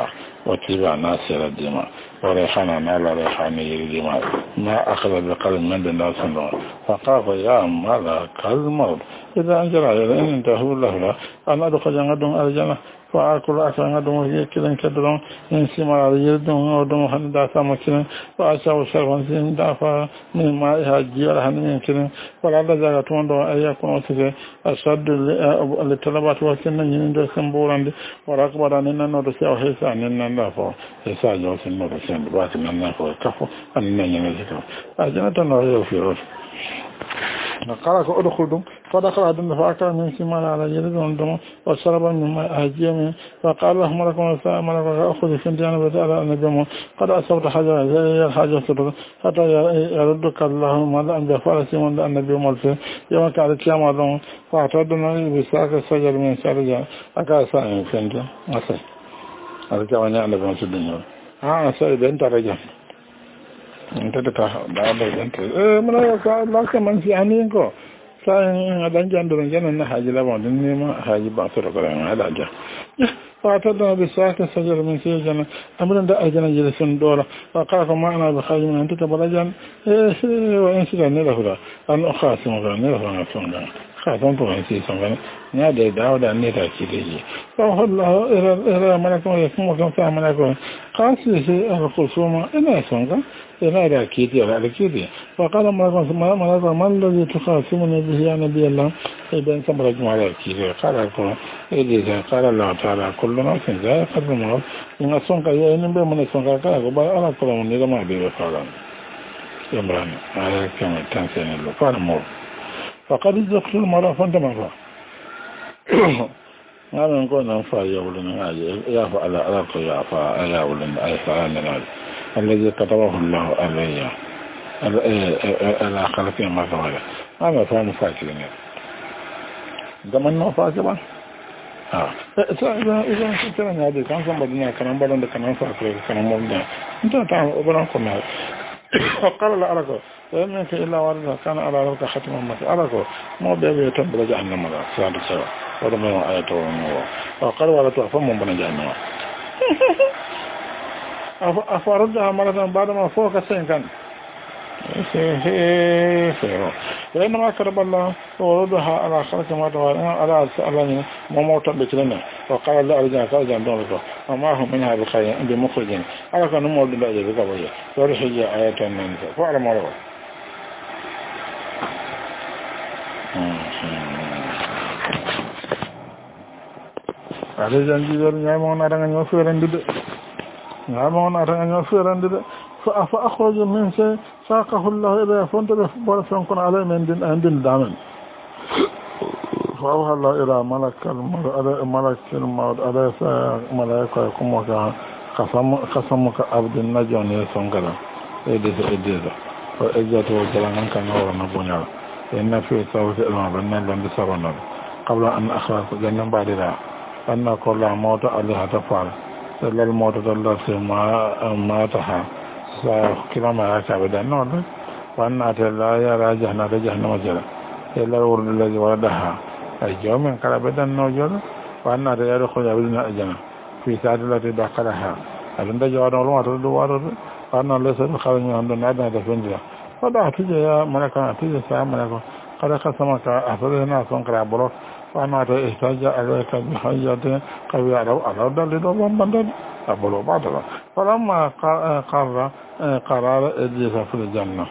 A: وتبع ناصر الدماء وريحانا نال ريحاني الدماء ما أخذ بقلب من الناس فقال يا ملك الموت إذا أنجل على إن انتهوا له أنا أدخل جنة الجنة فأكل أكل دون كلن كدرون من سمار يردون ودون هندا سامكين فأشاو شرفان سين دافا من ما يهجي على هنمين كلن ولا لجا تون دون أي كون سك أشد لطلبات وسن يندو سمبوران ولا كبر أننا نرسل هيسا أننا نافو هيسا جوسن نرسل بات أننا نافو كفو أننا ينزكو أجنة نرسل في روش قال ادخلوا فدخل عدن فأكل من سمان على يردون دم وشرب من ماء هجيم فقال لهم لكم السلام عليكم أخذ فنديان وسأل النبي قد أصبت حاجة هي الحاجة صدق حتى يردك الله ما لأن بفارس من النبي ملفه يوم كان الكيام لهم فاعتدنا بساك السجر من سارجا أكا سائم فنديان أسي هذا كمان النبي مسلمين ها سيد أنت رجع انت تكا بعد انت eh muna ka laka man fi anin ko sai dan jandon janan na haji labon din ne ma haji ba su da ran ala ja fa ta da bi saka sajar min sai jana amran da ajana jira sun dola fa ka ka ma'ana bi khaymin anta tabarajan eh wa in sida ne da hura an ukhasim ga ne da sun da khasan to sai sun ga ya da dawo da ne ta ci dai fa Allah ira ira malaka ya kuma kan sa malaka qasi sai aka kusuma ina son ga ina da kiti da alkiti fa qala malaka ma malaka man ladhi tukhasimuni bihi ya nabi Allah idan samara jumala kiti qala ko idi da qala Allah ta'ala kullu nafsin za'iqatul maut in son ka yayin be mun son ka ka ba ana kula mun ne ma be fara yamran ala kama tansen lo fara mo faqad zaktul mara fanta ma fa ngana ko nan fa ya wulun ya fa ala ala ko ya fa ala wulun ay fa ana الذي كتبه الله علي على خلقه ما فعل أنا فهم فاكرين زمن ما فاكر آه إذا إذا كنت هذا كان سببنا كان بدنا كان فاكر كان موجود أنت تعرف أبدا كنا فقال لا أراك لأنك إلا ورد كان على رأسك ختم المسجد أراك ما بيبي تبلغ جهنم لا سعد سوا ورمى آيته ونور وقال ولا تعفهم من بنا جهنم أفردها مرة بعد ما فوق السن كان لأنما كتب الله وردها على خلق ما توارئها على سألني وموتا بكلنا وقال الله أرجع كأرجع دونك وما هم منها بخير بمخرجين على كان نمو لله جل وعلا ورحي آيات النانسة فعلى مرة على جانجيزر نعمون أرغن يوفيرن دد نعمون أرغن يوفيرن دد فأخرج من شيء ساقه الله إلى فانتبه فانكن عليه من دين أندين دامن فأوحى الله إلى ملك الموت ملك الموت على ملائكة يقوم وكا قسمك عبد النجون يسونغلا إديس إديس فإجاته وجلان كان هو نبونيا إن في صوت إلما بنين لن بسرنا قبل أن أخرج جنن بعد ذلك أن كل موت عليها تفعل إلا الموت التي ما ماتها kila ma ya shabe da non wannan ta la ya raja na raja na majala illa wurdu lazi waradaha ay jawmen kala bedan no jolo wannan ta ya ko ya bidina ajana fi sadalati dakalaha abinda jawado lo wato do wato wannan la sai khala ni ando na da fenja wada tuje ya malaka tuje sa malaka kada ka sama ka afare na son kala boro wannan ta ihtaja alayka bi hayyatin qawiya law ala dalil do bandan abolo badala falamma qarra قرار إبليس في الجنة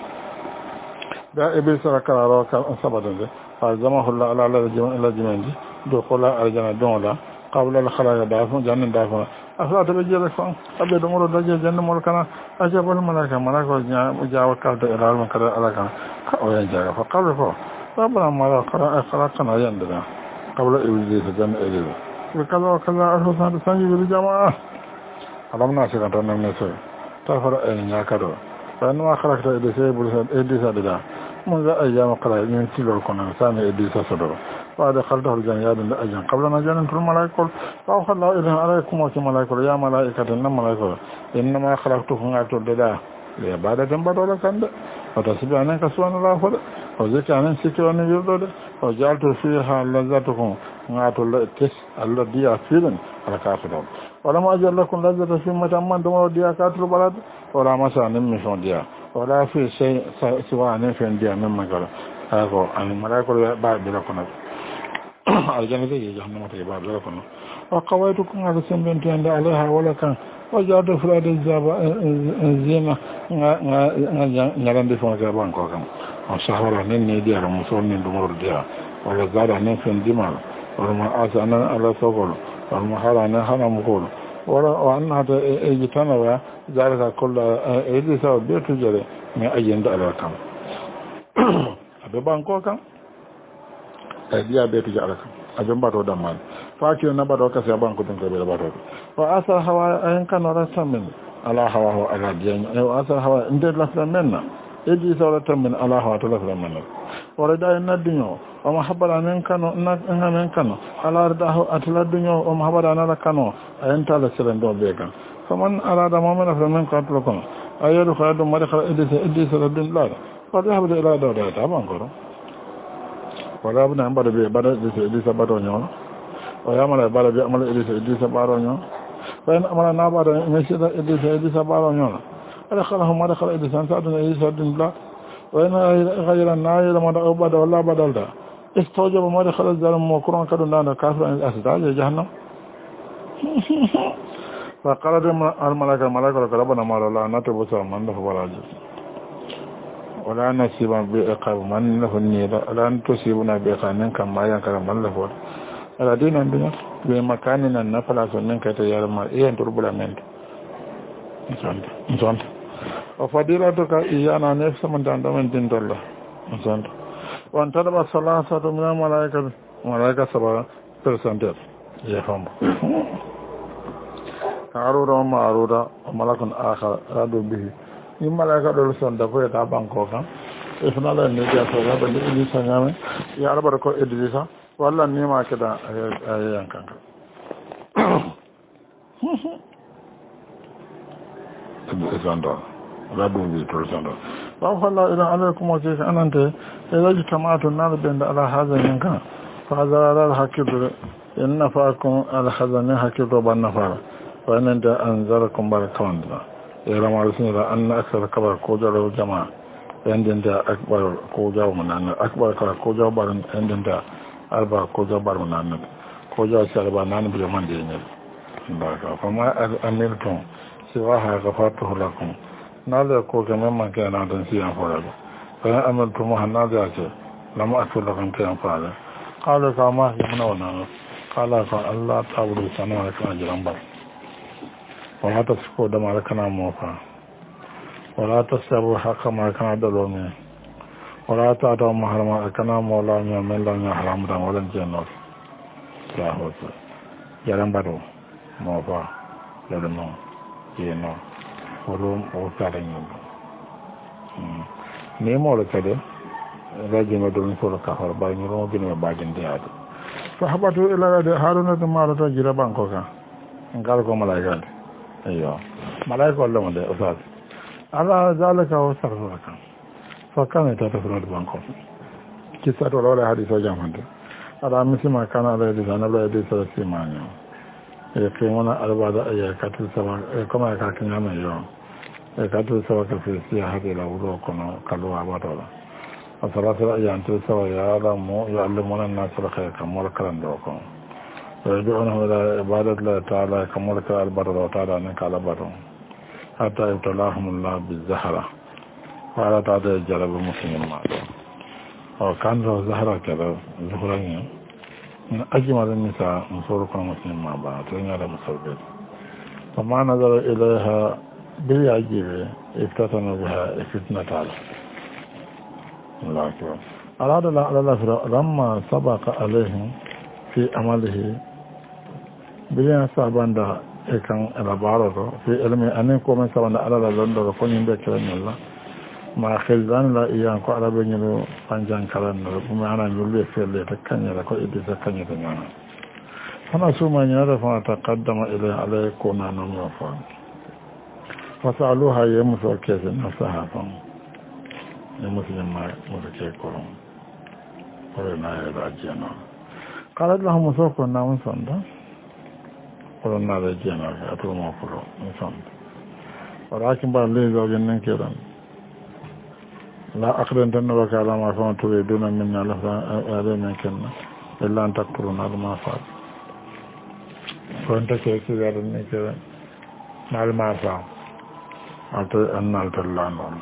A: دا إبليس قرار سبدا فالزمه الله على إلى الجمال دخول الجنة دولا قبل الخلاق دافع جنة دافع أفراد بجيلك فان أبي دمور دجي جنة ملكنا أجاب الملائكة ملائكة جاء وكالت إلى المنكر ألكنا كأوين جاء فقال فوق ربنا ما خلقنا جنة قبل إبليس جنة إبليس وكذا وكذا أرسل سنجي بالجماعة ألمنا سيكون تنمي تفر أين يكره فإنما خلقت إدريسا بلسان إدريسا بدا منذ أيام قليل من تلو الكون ثاني إدريسا صدر بعد خلقه الجنياد لأجن قبل نجان في الملائكة فأوحى الله إذن عليكم وكي ملائكة يا ملائكة إنما ملائكة إنما خلقتكم أعطوا الدلاء le bada tan badola kande wata sibi anen ka suwana la fode o zeki anen sikiro ne yurdode o jalto fiha lazzatukum ngato la tes alla dia filen ala kafiro wala ma jallakum lazzata fi matamman do dia katru balad wala masa anen mi son dia wala fi sey siwa anen fen dia men magala ako an malaiko ba bila kono aljanna de jahannama te ba bila kono wa qawaitukum ala sembenti ande alaha wala kan wajato fulade zaba zina nga nga nyarande fon ga banko kan on sahara nen ne dia mo son nen dumoro dia wala zara nen fen dimal wala ma asana ala sokol wala ma hala nen hana mo ko wala wa anna ta ejitana wa zalika kullu edi sa be to jere me ajenda ala kan abe banko kan e dia be to jara kan abe mbato damal faaki na bato ka sa banko den ko be bato wa asar hawa ayin kan rasamin ala hawa wa ala diyan wa asar hawa inde la famenna edi sa wala tamin ala hawa to la famenna wala da na dinyo o mahabbara men kano na men kano ala radahu atla dinyo o mahabbara na kano ayin ta la selen do be kan faman ala da mamana famen ka to kono ayyadu khadu madkhal edi sa edi sa din la wa dhahabu ila da da ta banko wala bna mbada be bada edi sa bato nyono o yamala bala bi amala edi sa edi sa baro nyono bayan amala na bada mesida edi sa edi sa baro nyono ala khalahu ma dakhala edi sa sadun edi sa din la wa ina ghayra na'ila ma da bada wala badalda istawjaba ma dakhala zalim wa quran kadu na kafir asda jahannam fa qala al malaka malaka rabbana ma la natabu sa man da baraji wala nasiba bi iqab man lahu nira ala tusibuna bi qanin kam ma yankara man lahu ala dinan dunya be makanin na fala sonnen kata yarma iyan turbulament insanta insanta wa fadilatu ka iyana ne saman dan dan din dollah insanta wa antaba salatu min malaika malaika sabara percent ya fam arura ma arura malakun akhar radu bihi in malaika do son da ko ta banko kan e funala ne ya to ga bande ni sangame ya arbar ko idrisa walla ni ma kada ayan kan ibu zando rabu bi to zando wa falla ila alaikum wa kayfa anante ilaji tamatu nar benda ala hazan yanka fa zarara hakibu inna faakum al hazan hakibu ban nafara wa ananta anzarakum barakan ya rama sun da an aksar kabar ko jaro jama'a yandin da akbar ko jawo munan akbar kala ko jawo barin yandin da alba ko jawo barin munan ko jawo sai alba nan bi man da yin baraka fa ma amirtum siwa ha ghafartu lakum na da ko ga man ka na dan siyan fara fa amirtum hanna da ce lam asul lakum kan fara qala ka ma yamna wana qala fa allah ta'budu sana kan jiran bar wala ta suko da marakana mofa wala ta sabu haka marakana da lomi wala ta ta maharama kana mola nya mella nya haram da wala jenno la hoto yaran bado mofa da no jeno wala o tare ni ne mo le kade raji ma don ko ka har ba ni ro gine ba gin da ado fa habatu ila da haruna da marata jira banko ka ngal ko malaika ايوه ملائكه ولا مده استاذ على ذلك وصرفك فكان تتفرد بانكم كيسات ولا حديث جامد على مثل ما كان على لسان الله يدي سلسيمان يقيمون البعض ايكاتل سوا كما كان يوم يوم ايكاتل سوا في سياحه الى وروكن قالوا ابطلا وثلاثه ايام سوا يعلموا يعلمون الناس الخير كما كان دوكم ويدعونه إلى عبادة الله تعالى كملك البر وتعالى أنك على بر حتى ابتلاهم الله بالزهرة وعلى تعالى جلب المسلمين معه وكان له زهرة كذا زهرين من أجمل النساء مصوركم المسلمين مع بعض تغنى على مصورين وما نظر إليها بالعجيب افتتنوا بها فتنة تعالى الله أكبر أراد الله لما سبق عليهم في عمله biyan saban da kan labaro to fi ilmi anin ko men saban da ala la londo ko nyimbe kiran Allah ma khildan la iyan ko ala be nyino panjan kalan no kuma ana nyulle felle ta kanya la ko idda ta kanya ta nyana ana so ma nyana da fa taqaddama ila alaykum na no fa fasaluha ye muso kese nafsaha fam ye muslim ma muso ke koron ore na ye da jeno kala la muso ko na mun sonda koron na da jeno ka to mo furo mun sonda walakin ba le zo ganin kiran la akhiran tan wa kala ma fa to be dona min na la ala men kenna illa an takkuruna ma fa kon ta ke ci da ne ke mal ma fa alta an alta lanon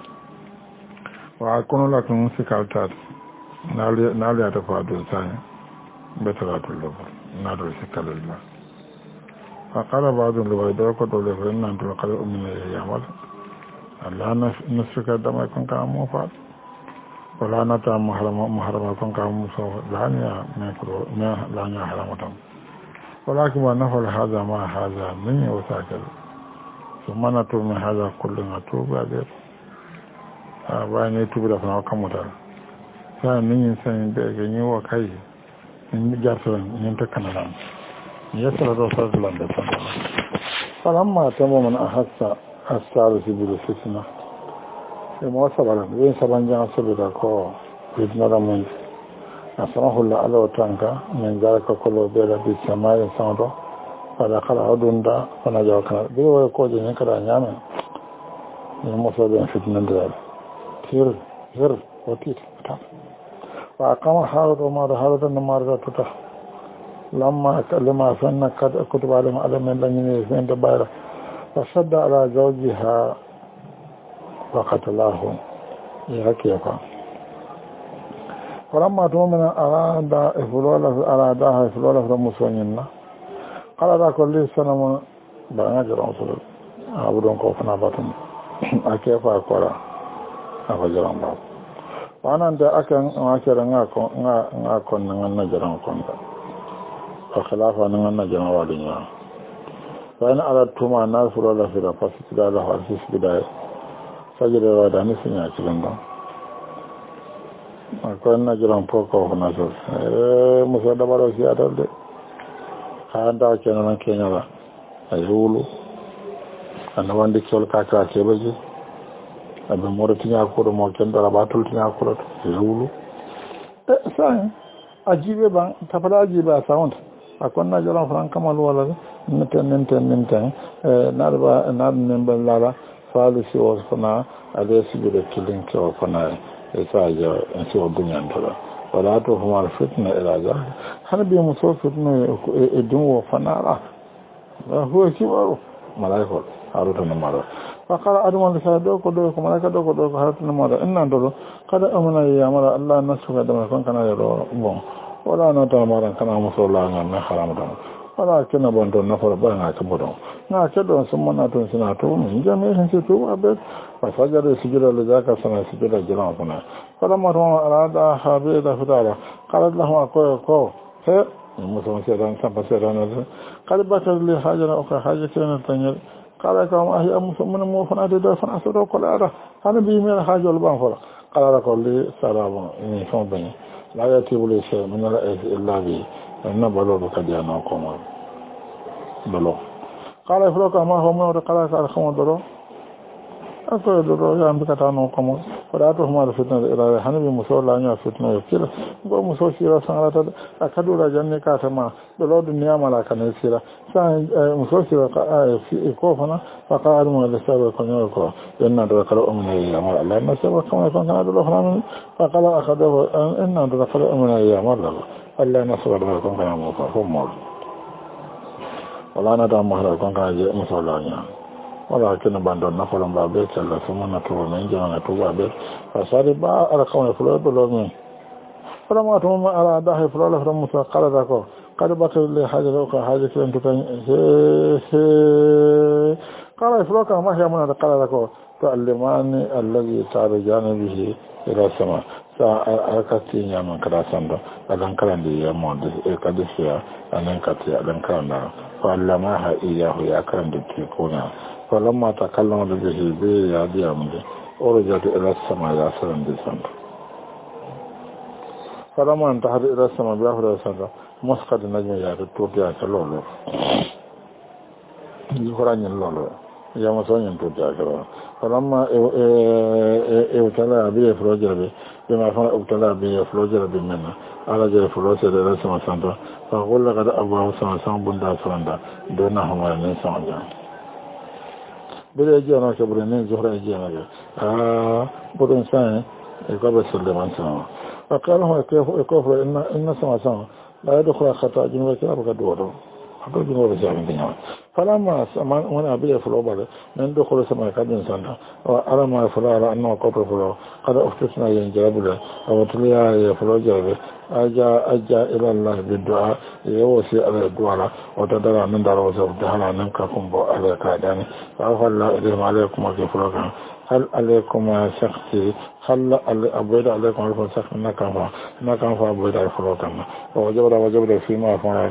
A: wa kono la kun sikaltat nali nali ata fa do sai betara to lo na do sikalilla fa qala ba'du lo do ko do le nan to qala ummi ya wal Allah nasfika dama kon ka mo fa wala nata muharrama muharrama kon ka mo so lanya me ko me lanya haramatam walakin wa nafal hadha ma hadha min wasakal ثم نتوب من هذا كله نتوب بعد bayan ya tubu da fanawa kan mutane sai min yin sanin da ganye wa kai in jafiran yin ta kanalan ya tsara da sarzulan da fanawa falon mata mamman a hassa hasaru su biyu fitina sai ma wasa balan yin saban jan saboda kowa fitina da mun a saman hula alawatanka min zaraka kwallo bai da bi samayin sanado fada kala adun da fana jawa kana bai wai ko jin kada nyame ne mo so ben fitnan da tir tir wati ta wa kama hawdo ma da hawdo na marga tuta lamma kalima sanna kad kutuba alim alamin lan ne sen da bayra fa sadda ala zawjiha wa qatalahu ya kiyafa falamma tumina arada ifulala arada ifulala musonyinna kala da ko li sanama ba nga jara so abu don ko fana batun ake fa kora aba jara ba wannan da akan akira nga ko nga nga kon nga na jara ko da ko khilafa nga na jara wa dunya bayan ala tuma na sura la fira fasu da la hasis bidaya sajida wa da nisin ya cikin da akwai na jara ko ko na so eh musa da baro shi adalde anda kenan kenya ba ayulu ana wanda ke ka ka ke baje abin morati ya ko mo ken da batul ya ko ayulu eh sai ajibe ban ta fara ajibe sound akon na jara fran kamal wala nten nten nten eh narba nar nemban lala falu si o fana adesi bi de killing ko fana e sa ja en so bunyan to wala to kuma fitna ila za har bi mu so fitna edin wa fanara la huwa kibaru malaiko haruta na mara fa qala adama li sa do ko do ko malaika do ko do ko haruta na mara inna do kada amana ya mara Allah nasu ga da kan kana yaro bon wala na ta mara kana muso la na na haram da wala kina bon don na fara ba na ta bodon na ce don sun mana to suna to mun jami'in sai to abe fa sajada sujud la zaka sana sujud jira kana فلما أراد حبيب فتارة قالت له أكو أكو هي مسلم سيران سامع سيران قال بكر لي حاجة أخرى حاجة كنا تنير قال كم أهي مسلم من مو فنا تدور فنا سرور كل أرى أنا بيميل حاجة البان فلا قال لكم لي سلام إني فهم بني لا يتيب لي شيء من الأيس إلا بي إن بلو بكديانا كوما بلو قال فلوك ما هو من قال قال خم درو أكو درو يا أمبي كتانو كوما fara to ma da fitna da ira hanabi musalla nya fitna ya kira go muso shira sanata akadura janne ka ta ma da lodu niya malaka ne sira sai muso shira ka ko fana fa ka almu da sabar ko ne ko yanna da kala umma ya mar Allah na sabar kuma kan kana da lofran fa kala akadahu inna da kala umma ya mar Allah na sabar da kan kana mu fa mo wala na da mahara kan kana je musalla nya wala kina bandon na falan ba be talla kuma na to men jana na to ba be fasari ba ara kawai fulo do lo min fala ma to ma ara da he fulo la from musa qala da ko qad bakar li haja ka haja kan to kan he qala fulo ka ma ya mun da qala da ko to allimani allazi tarjana bihi ila sama sa akati nya man kada sando adan kalan da ya mo da e kadisiya anan kati adan kalan da fa allama ha iyahu ya karan da ke kona فلما تكلم به به يا ديامد ورجعت الى السماء يا سلام دسان فلما انتهى الى السماء بياخذ السماء مسقط النجم يا توتيا كلولو يقران اللولو يوم سنين تجاكرا فلما ابتلى به فلوجر به بما فعل ابتلى به فلوجر به منا على جل فلوجر به سما سانتا فقول لقد أبوه سما سما بندا سرندا دونهما نسان جان بلا جانا كبرنين زهرة جانا آه بدون سان يقبل سلمان سما فقال هو كيف كيف إن إن سما سما لا يدخل خطأ جنوب كلام كدورو أقول جنوب جامع دينه فلما سما وانا أبي فلو بعد من دخول سما كدين سانتا وأرى ما فلو على أنه قبل فلو قد أفتسنا ينجاب له أو تليا فلو جابه أجا أجا إلى الله بالدعاء يوصي على الدعاء وتدرى من دار وزف دهنا نمككم بو على كاداني فأخذ الله إليهم عليكم وكفلوكم هل عليكم شخصي هل أبيد عليكم عليكم شخص نكفا نكفا أبيد الفلوكم وجبر وجبر فيما فعل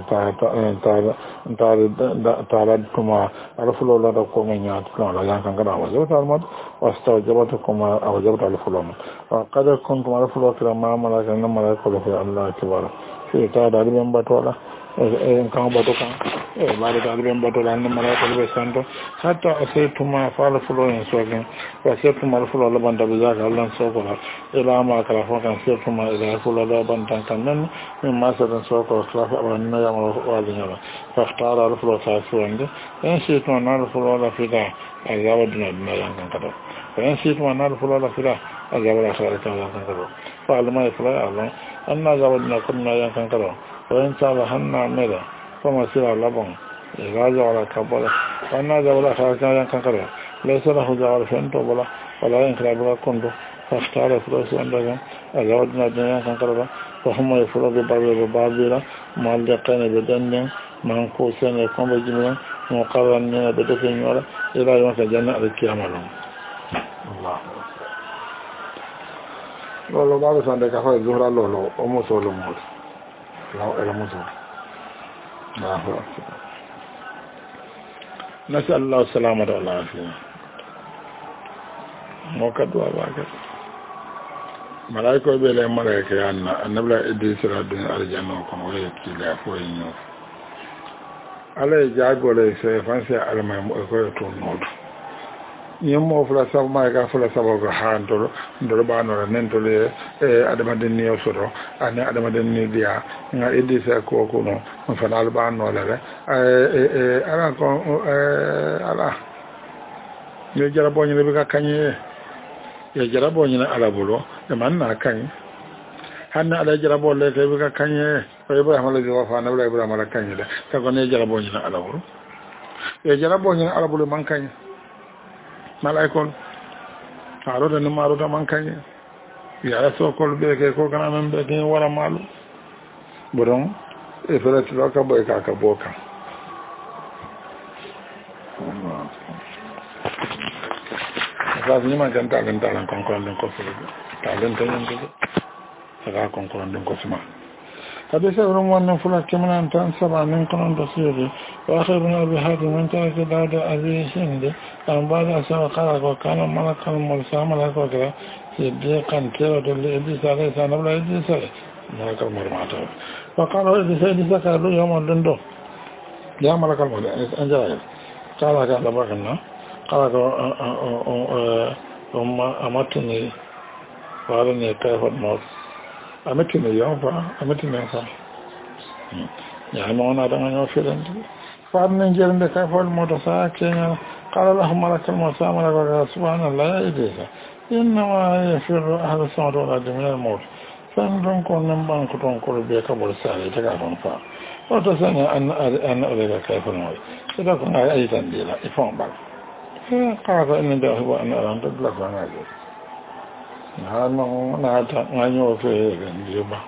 A: تعرضكما الفلو لا تقوم من ياتكم لا ينكن كذا وجبت المد واستوجبتكما أو جبت الفلوم وقد كنتم الفلو كلا ما ملاك إنما لا يقول في الله كبار في تعالى من بطولة إن كان بطوكا بعد تعالى من بطولة إنما لا يقول بسانتو حتى أسيتما فعل فلو ينسوكين وأسيتما الفلو لبن تبزاك الله سوكولا إلى ما كلافون كان سيتما إلى فلو لبن تنكمن مما سيتن سوكولا خلاف أبنى يمر والدنا فاختار الفلو ساسوان إن سيتما نار الفلو لفدا أزاودنا بنا ينكن كتب فإن سيتما نار الفلو لفدا أزاود أخرى كذا كذا فعلما يفعل الله أن أزاودنا كنا ينكن كتب وإن شاء هنا ماذا فما سير لبن إذا على كبر وأن أزاود أخرى كذا ينكن كتب ليس له جوار فانتو بلا ولا ينكر بلا كنتو فاختار فلوس عندهم أزاودنا بنا ينكن كتب وهم يفعلوا ببابي ببابيلا معلقين بدنين منقوسين يكون بجميع مقرنين بدفين ولا إلى يوم الجنة القيامة لهم الله لولو بعد سنة كفاية الزهرة لولو أموس ولو موت لا إلى موت لا أخبر نسأل الله السلامة والعافية موكد واباكد ملايكو بيلي ملايكة يعني النبلا إدريس الدنيا الجنة وكم ويكي لا فوين يوف على جاغو لي سيفانسي على ما يكون نوت يمو فلا سب ما يغا فلا سب ko haantoro ndoro baano nentole e adama den niyo soro ani adama den ni dia nga eddi sa ko ko no fa dal baano la re e e ala ko e ala yo jara boñu be ka kanye yo jara boñu na ala bolo e man na kanye hanna ala jara bo le be ka kanye ko ibrahim ala jo fa na ibrahim ala kanye da ka ko ne jara boñu na ala bolo yo jara boñu na ala bolo man kanye malaikon arota ni marota mankanye ya so kol be ke ko kana men be ke wala malu boron e fere tlo ka boy ka ka boka ka ni man kan talen talen kon kon den ko fere talen talen ko saka kon kon den ko suma حديث ابن من فلك من أن تنسب من قرن بصيره وآخر من أبي هاتم من ترك داود أبي هند أن بعد أسوى قرق وكان ملك المرسى ملك وكرا صديقا كيرا لإبليس عليه السلام نبلا إبليس ملك المرمى فقال إبليس إبليس قالوا يوم الدندو يا ملك المرمى أنجل قال قال لبقنا قال أم أمتني وأرني كيف الموت ametine yonfa ametine fa ya mo na da ngano filen fa ne jerde ka fol moto sa kenya qala lahum malakal musa malaka subhanallah idisa inna ma yafiru ahlu samawati wal ardi min al maut san don ko nan ban ko ton ko be ka bol sa ta ka don fa o to san an an ole ka fol mo ida ko ay tan dila ifon bal qala inna da huwa an aran da la fa na no na ta nganyo fe ndiba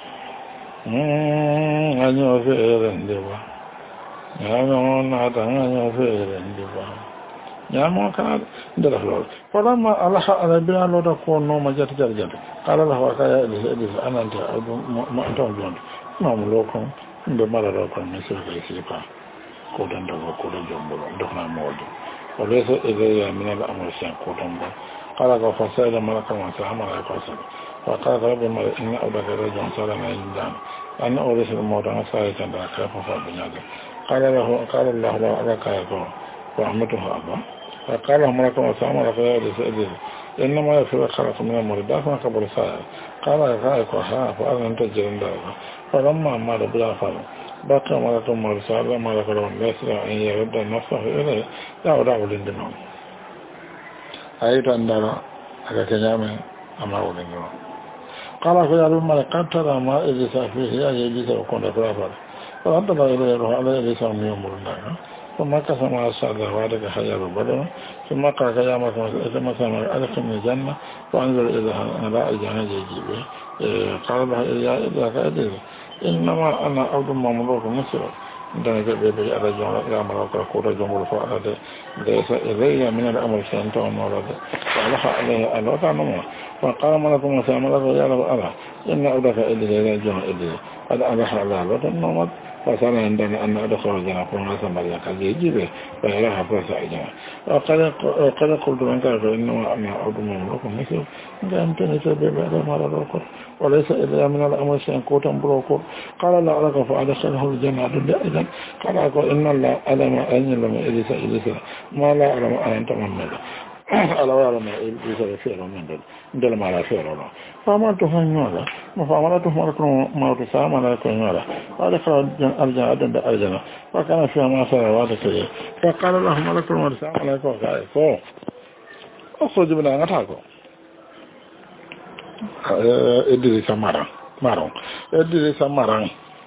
A: mm nganyo fe ndiba no na ta nganyo fe ndiba ya mo kana ndara lol falama alaha ala bila lo da ko no ma jata jata jata kala la wa kaya ili ili ananta ma to jondo no mo lo ko ndo mala ro ko mi se ke si pa ko dan da ko do jombo do na mo do o le so e ya mi na amol sen ko don ba قال فسأل ملك الموت ملك الموت وقال رب الملك إن أبدك رجع سلام عندنا أن أورث الموت أنا سائل عندك كيف فبنياك قال له قال الله له أباك يقول ورحمته أبا فقال لهم ملك وسام لك يا إدريس إدريس إنما يفر خلق من المريض فما قبل سائر قال يا خائك وحاء فأنا أنت جرين دارك فلما مال بلا فعل بقى ملك مرسال لما لك لهم ليس أن يرد نفسه إليه لا أدعو لندنهم أيضا أن أكاك نعمل أما لندنهم قال فيا الملك قد ترى ما إدريس فيه يا إدريس وكنت فرافر فرد الله إليه روح على إدريس ومن يوم الله ثم قسم على السعادة وعدك حياة بدر ثم قال كيامك ثم سمع ألف من الجنة وأنزل إلى هؤلاء الجنة يجيبه قال له يا إدريس إدريس إنما أنا عبد مملوك مصر عندما يجب على الجمهور إلى مراكة كورة جمهور فأرد ليس إلي من الأمر شيئا ونورد فألح عليه الوطع نمو فقال ملك موسى ملك يا رب أرى إن عبدك إدريس إلى الجمهور إدريس قد ألح على الوطع نمو فصار عندنا أن أدخل الجنة فما سمع قد يجيبه فيراها فرصة الجنة وقد قلت من كان فإنما أنا عبد مملوك مصر أنت نتبع بعد ما رأى وليس إلا من الأمر شيئا كوتا بروكور قال لا ألك فأدخله الجنة دائما قال أقول إن الله ألم أن لم إليس إليس ما لا ألم أن تمنى ألا يعلم إليس فعل من ذلك دل ما لا فعل الله فأمرته فنولا فأمرته مركم موت سام لا يكون ولا وأدخل الجنة دائما الجنة وكان فيها ما صار وادك فقال له ملك الموت سام لا يكون كائف أخرج بنا نتاكو Idrissa Maran Maran Idrissa Maran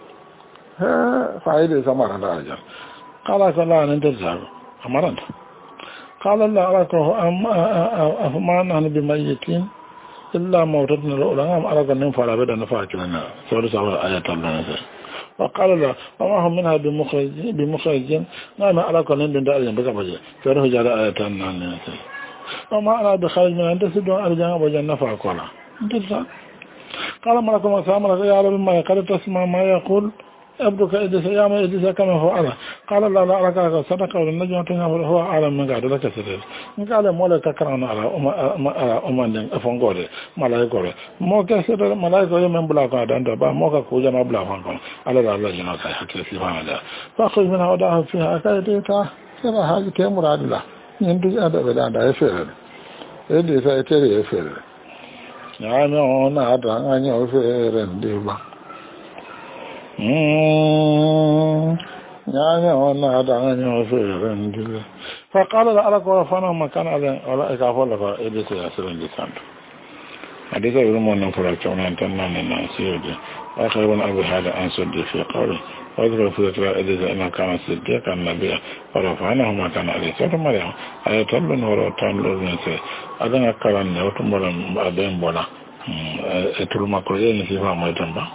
A: fa Idrissa Maran da aja qala sallallahu alaihi wasallam amaran qala la araka ma nahnu bimayitin illa mawtatna al-ulama araka nin fara bada na fa kilana sai da ayatan nan sai wa qala la wa hum minha bimukhrij bimukhrij na ma araka nin da ajan baka baje sai da hujja ayatan nan sai wa ma ala bi kharij min anta sidu arjan wa janna fa qala قال ملك موسى ملك يا رب ما قد تسمع ما يقول عبدك إدريس يا ما إدريس كما هو على قال لا لا لك صدق والنجم هو أعلم من قاعد لك سيد قال مولى تكران على أم أم أم أفنقولي ملايكولي موكا سيد ملايكولي من بلا قاعد عند با موكا كوجا ما بلا فنقول على الله جناك حكي سبحان الله فأخذ منها وداه فيها كايتها سيدا هذه كامل عدل الله يندج أدب الآن يفعل إدريس يتري يفعل يعني أنا أدعى يوفيرن ديبا يعني أنا أدعى يوفيرن ديبا فقال لألك ورفانا مكان على أولئك أفضلك إدريس يسرن لسانه حديث يرمون نفراتون أنتنان الناسيود وآخر ابن أبي هذا أنسد في قوله وذكر في ذكر إدريس إنه كان صديقا نبيا ورفعناه ما كان عليه سورة مريم آية تبلن ورطان لرنسي أدنى كلام وتمبرا أدين بولا تلما كريين سيفا ميتن با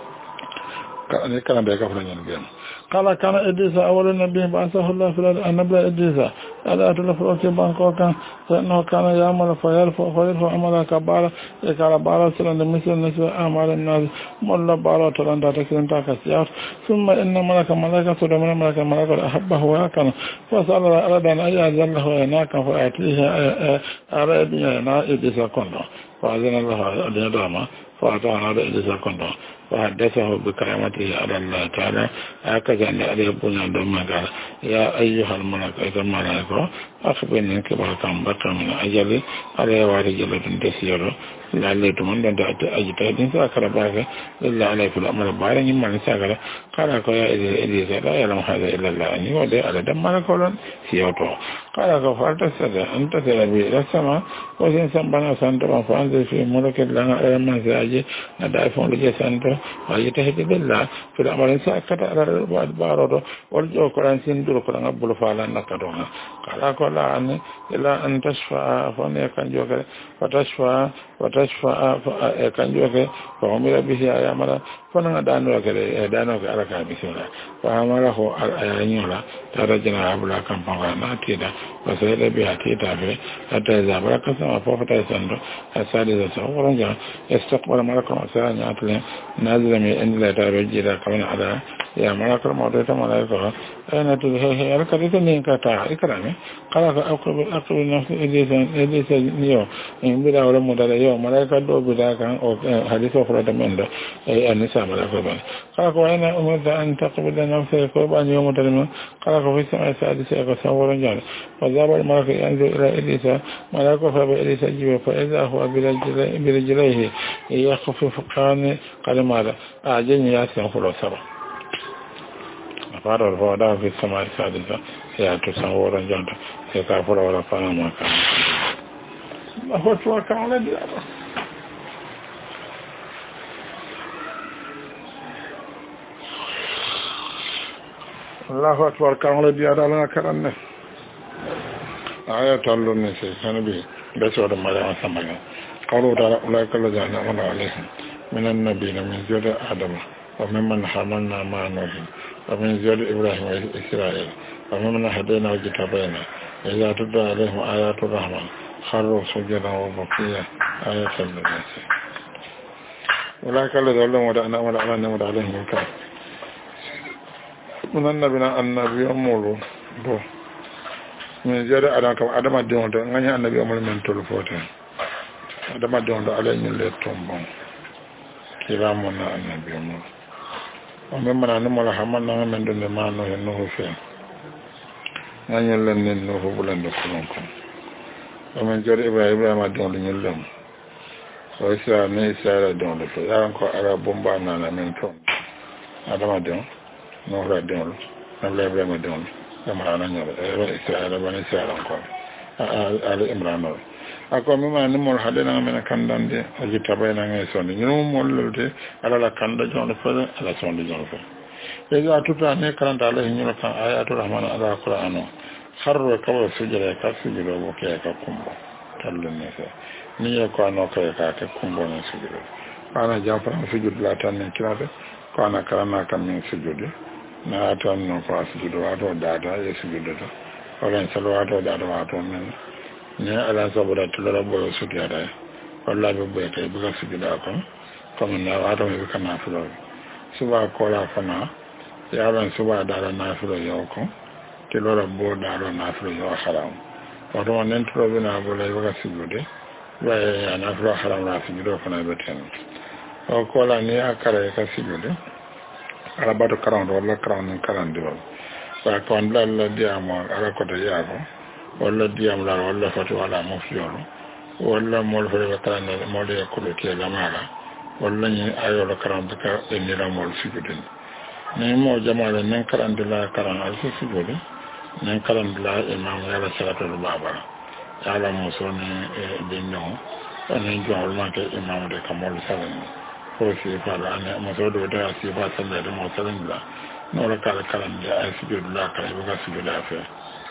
A: كان بيكا فرنين بيان قال كان إدريس أول النبي بعثه الله في الأرض النبي إدريس ألا أتلفروك بانكوكا فإنه كان يعمل فيرفع فيرفع عمل كبارا يكال بارا سلند مثل نسبة أعمال الناس ملا بارا تلند تكسين تاكسيات ثم إن ملك ملكة سلمان ملك ملك أحبه ويكن فسأل أراد أن أجعل له يناكا فأتيه أراد ينا إدريس كنت فأذن الله أدنى داما فأتانا إدريس كنت فحدثه بكرامته على الله تعالى هكذا أن أريبنا عندما قال يا أيها الملك أيها الملائكة أخبرني كبار كم بقى من أجلي على واري جلد تسير لعلي تمنى أجتهد سأكر باك إلا علي في الأمر بارا يمن سأكر قال يا إليس لا يعلم هذا إلا الله أني ودي على دم لكولا سيوتو قال فارتسد أنت سلبي إلى السماء وسين سنبنا سنتما فأنزل في ملك لنا أيما سأجي ندعفون لجي سنتو ويجتهد بالله في الأمر سأكر على البارو والجو قرآن سندر قرآن أبو فعلا نكتوها قال قال عني إلا أن تشفع فأني كان جوكري فتشفع وتشفع كان جوكري فأمر به أيامنا فنغا دانو كري دانو كاركا بسولا فأمره أيانيولا ترجنا أبلا كمبانا ناتيدا وسيد بها تيتا في حتى إذا برك سما فوفتا يسندو السادسة ورجع استقبل ملك الموت ناتل نازل من عند الله تعالى جل كمان على يا ملك الموت ملائكة أين تذهب هل كنت نينكتا إكرامي قال أقرب أقرب نفس إليس إليس نيو إن بلا ولا مدلا يوم ملائكة دو بلا كان أو حديث أخرى تمندا أي النساء ملائكة بان قال وأين أمرت أن تقبل نفسك قربان يوم تلم قال في السماء السادسة كسور رجال فذهب الملك ينظر إلى إليس ملائكة فبإليس جيب فإذا هو برجليه يخفف قان قال ماذا أعجني ياسين فلو سبا فارو الفوضى في السماء السادسة سيأتو سنورا جانتا سيكافر ولا فانا ما كان الله أكبر كان لدي الله أكبر كان لدي أدالا كرنه آية الله نسي سنبي بسورة مريم سمعنا قالوا تعالى أولئك الذين أنعم عليهم من النبيين من ذرية آدم وممن حملنا مع نوح ومن ذرية إبراهيم وإسرائيل وممن هدينا واجتبينا إذا تتلى عليهم آيات الرحمن خروا سجدا وبكيا آية للناس أولئك الذين أنعم عليهم من كان من النبيين النبي أمور min jere adam kam adama donto ngani annabi amul men tol foten adama donto ala ñu le tombon kila mo na annabi amul o men mana no mala hamal na men do ne mano en no fe ngani len nen no fo bulan do ko ko o men jere ibrahim ibrahim donto ñu lem o isa ne isa donto fo yaran ko ara bomba na na men ton adama don no ra don na le ibrahim don Imran ñoro e Israël bani Israël encore ali Imran ako mi ma ni mol hade na men kandande aji tabay na ngay sonni ñu mol lolde ala la kanda jono fa ala sonni jono fa e ga tuta ne karanta ala ñu kan ayatu rahman ala qur'ano kharru kawa sujada ka sujada bo ke ka kumbo tallu ne fa ni ya ko no ka ka ka kumbo ne sujada ana jafra sujud la tan ne kirade ko ana karana kam min sujudi na tan no fa sujudu wato data ya sujudu to wala salawatu data wato men ne ala sabura tulara bo sujudu da wala be be tay buga sujudu ko comme na wato be kana fulo suba ko la fana ya ran suba dara na fulo yo ko te lora bo dara na fulo yo haram wato nen to be na bo la buga sujudu wa ya na fulo haram na sujudu fana be ten o ko la ni akare ka sujudu ala bato karan wala karan karan di wala wa ko andla la diamo ala ko de yago wala diam la wala fatu wala mo fiolo wala mol fere karan mo de ko le ke la mala wala ni ayo la karan ka e ni la mol sibudin ni mo jamaale nen karan de la karan al sibudi nen karan de la imam yala salatu baba ala mo soni e binno ani jawol ma ke imam de kamol salani ko si fa la ne mo do da si fa sala de mo sala la no la kala kala de ay si do la kala ba si do la fa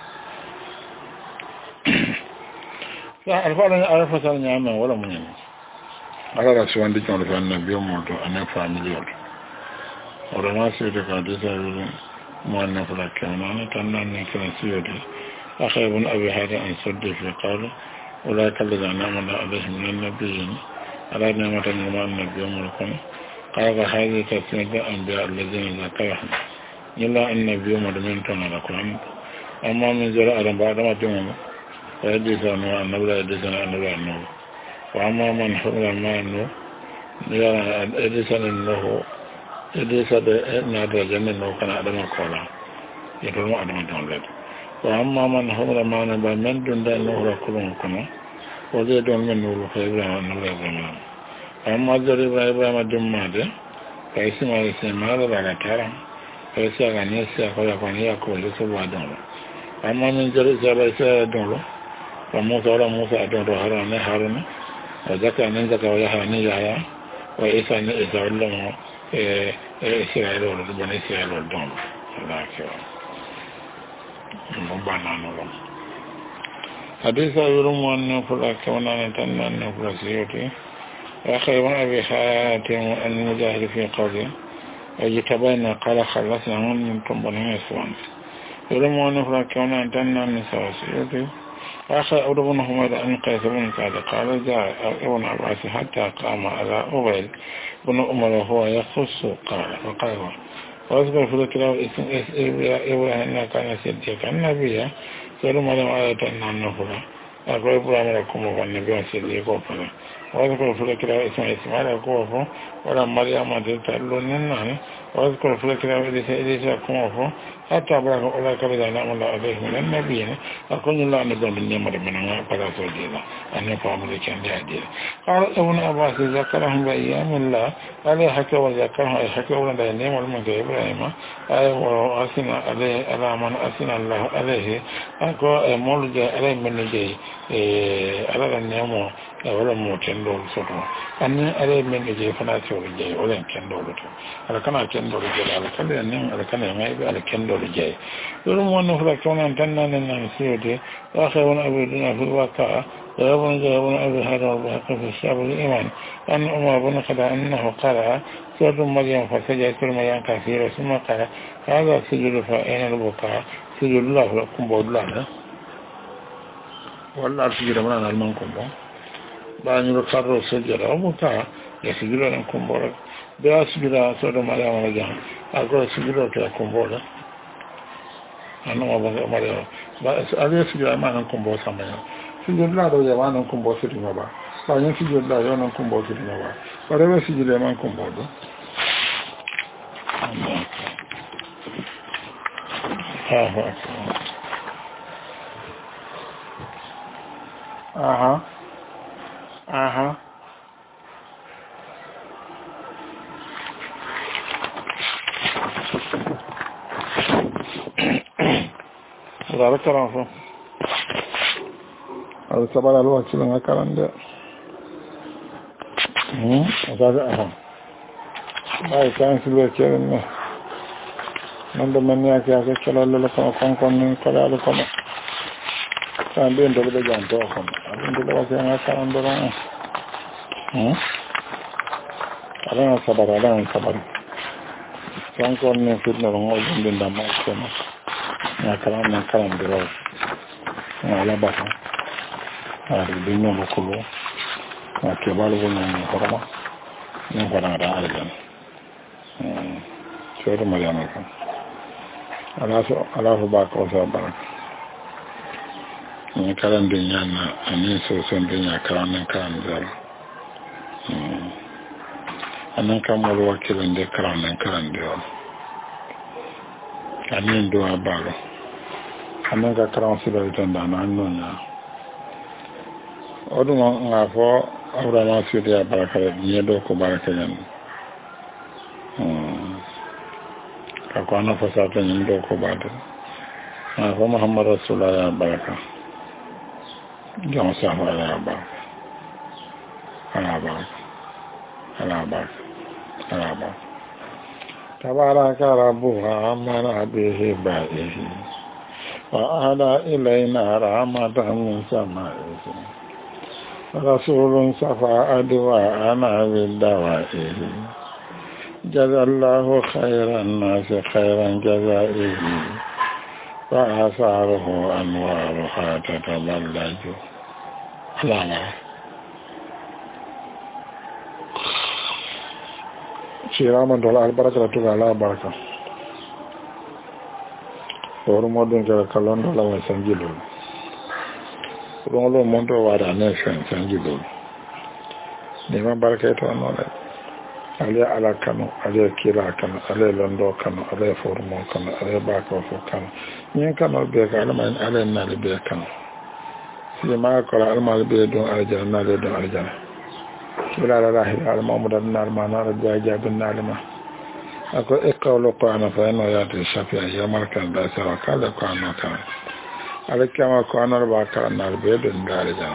A: ya alfa la alfa sala nyama wala mo nyen ala la si wandi ton fa na biyo mo to ana family ot ora ma si de ka de sa mo na fa la kana na tan na ne kana si yo de akhirun abi hada an sadda fi qala wala kala da na ma alaihim min nabiyyin على نعمة النمان النبي يوم قال هذه تسمية الأنبياء الذين ذكرهم إلا أن النبي يوم من تنا لكم أما من زراء بعد ما جمعنا فيديس أنه أنه لا يديس أنه لا أنه وأما من حمل ما أنه يديس أنه يديس نادر جنة أنه كان أدم قولا يدوم أدم جنة وأما من حمل ما أنه من دون أنه ركلهم كنا وذي دون من نور فإبراهيم نور الزمان أما ذري إبراهيم جمعه فإسم على السماء على كرم فإسم على نيسا فيكون يأكل لسبع دون أما من ذري سبع سبع دون فموسى ولا موسى دون هارون هارون وذكى من ذكى ويحيى يحيى وإيسى إيسى علمه إسرائيل ولد إسرائيل دون الله أكبر مبانا نور حديث يروم أن فلك ونحن تنى أن فلك سيوتي وأخي من أبي حاتم المجاهد في قوله اجتبينا قال خلصنا من طنبنا يسوان يروم أن فلك ونحن تنى أن سيوتي أخي أبو بن حميد أن قيس بن سعد قال جاء ابن عباس حتى قام على أبيل بن عمر وهو يخص قال وقال واذكر في ذكر اسم إبراهيم كان صديقا النبي سألوا مريم آية أنه أقول إبراهيم لكم والنبي صديقا فلا واذكر في ذكر اسم إسماعيل أقوله ولا مريم تتلون واذكر في ذكر إليس أقوله حتى أبراك أولاك بذا نعم الله عليه من النبيين أقول الله أن يبدو من نعمة من فلا سوديلا أن يفهم لك أن يعديل قال ابن عباس ذكرهم بأيام الله قال حكى وذكرهم أي حكى أولا نعم المنك إبراهيم أي وأسن عليه على من أسن الله عليه أقول مولد عليه من جي على النعم ولا موتين دول سطو أني عليه من جي فناتي ورجي ولا كن دول على كنا كن دول جي على كنا النعم على كنا ما على كن دول جي يقولون أنه فلكون أن تنان النمسيوتي وآخرون أبيدنا في الواقع ويبون جايبون أبي هذا والبحق في الشعب الإيمان أن أمر بن خدا أنه قرأ سورة مريم فسجد سورة مريم كثيرة ثم قال هذا سجد فأين البقاء سجد الله لكم بود الله والله سجد مرانا المنكم بأن يقرر سجد وبقاء يسجد لكم بود بأ سجد سورة مريم ورجع أقول سجد لكم بود أنا ما مريم بس أبي سجد ما نكم بود سامي سجد لا دو يا ما نكم بود سجد ما با بأن سجد لا يا نكم بود سجد ما با برا سجد ما نكم بود ها ها aha aha Zara karanfo Ada sabara lo akilin akaran da hmm zara aha bai kan silwe keren ne nan da man ya ka ka lalla la kon kon kon ni kala la kon tan den do da jan to kon abin da ba sai na karan do ron hmm ala sabara ala sabara kan kon ne fitna ron o den da ma ko na na karan na karan do ron ala ba ha ari bin no ko lo na ke balu ko ni horoma ni ko na da aljan hmm sai da mariama kan ala so ala so ba ko so ba ni karan din yana ani so son din ya karan nan kan da hmm anan kan mo wakilin da karan nan kan da anin do abaro anan ga karan su da tan da nan non na odu nga fo awra su da baraka ni do ko baraka yan hmm ka ko ana fasata ni do ko bada ah ko muhammad rasulullah ya baraka jama sa ya ba ala ba ala ba ala ba tabaraka rabbuha amana bihi ba'ihi wa ala ilayna rahmatan min sama'ihi rasulun safa adwa ana bidawa'ihi jazallahu khairan nasi khairan jazaihi wa asaruhu anwaruha tataballaju alala Shiraman dola albaraka da tuga ala baraka wani modin jara kallon dola wani sanji dole kudin wani monto wa da ne shan sanji dole neman baraka ita wani wani aliya ala kano aliya kira kano aliya londo kano aliya formo kano aliya baka wasu kano yin kano bai ka alamarin aliya na da bai kano si ma kora alamarin bai don aljana na da don aljana kila la ilaha illa muhammad narma na rabbi jabin nalima ako ikawlo qana fa ino yati shafi'a yamal kan da sa kala qana kan alkama qana ba kan nar be don daraja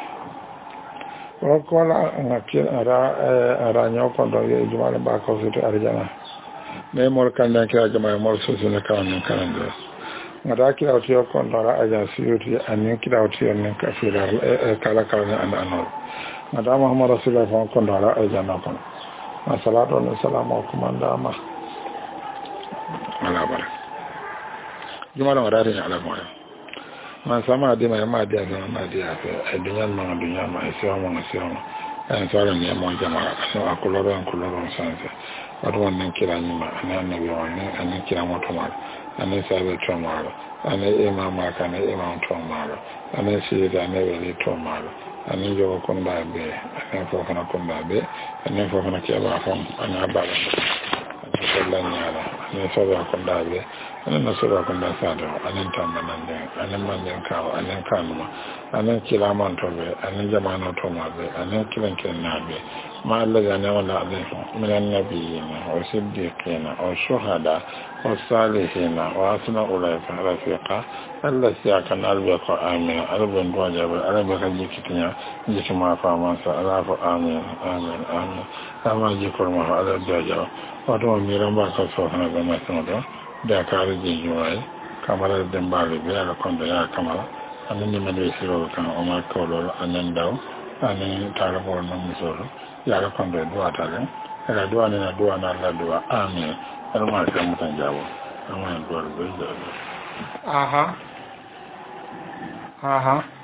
A: ko la ngakil ara ara nyo ko do ye jumal ba ko su arjana me mor kan da kira jama mor su su ne kan kan do ngada kira o tiyo ko do ra aja siyuti an kira o tiyo ne ka fira kala kala an anor Madam Muhammad Rasulullah fa kon dara ay janna kon salatu wa salamu alaykum andama ala bara jumala wadari ala moya man sama de ma ma de ma ma de afa adunya ma adunya ma ese o ma ese o en sala ni mo jama so akuloro akuloro sanse wadu wan kira ni ma ana na bi wan ana kira mo to ma ana sabe to ma ana imam ma kana imam to ma ana shi da ne wele to ma ana jo ko nda be ana fo kana ko nda be ana fo kana ke ba fam ana ba ana ko la nyala ana so ba ko nda be ana na so ba ko nda sa do ana tamba nan de ana man den ka ana kanuma ana kila man to be ana jama'ana to ma be ana kiran kiran na be ma Allah ya nawa la alaihi min annabiyina wa siddiqina wa shuhada wa salihina wa asna ulaika rafiqa Allah ya kan albe ko amin albe ndo jabe albe ka jikitinya jikima fa ma sa alafu amin amin amin ama jikor ma ala jaja wato mi ramba ka so na ga ma sodo da ka rije juwai kamar da mbale be ala kondo ya kamar anan ni mede siro kan o ma ko lo anan daw anan tara bo no musoro ya ga kondo do atale ala do anan do anan la do amin ala ma ka mutan jawo ama do do aha aha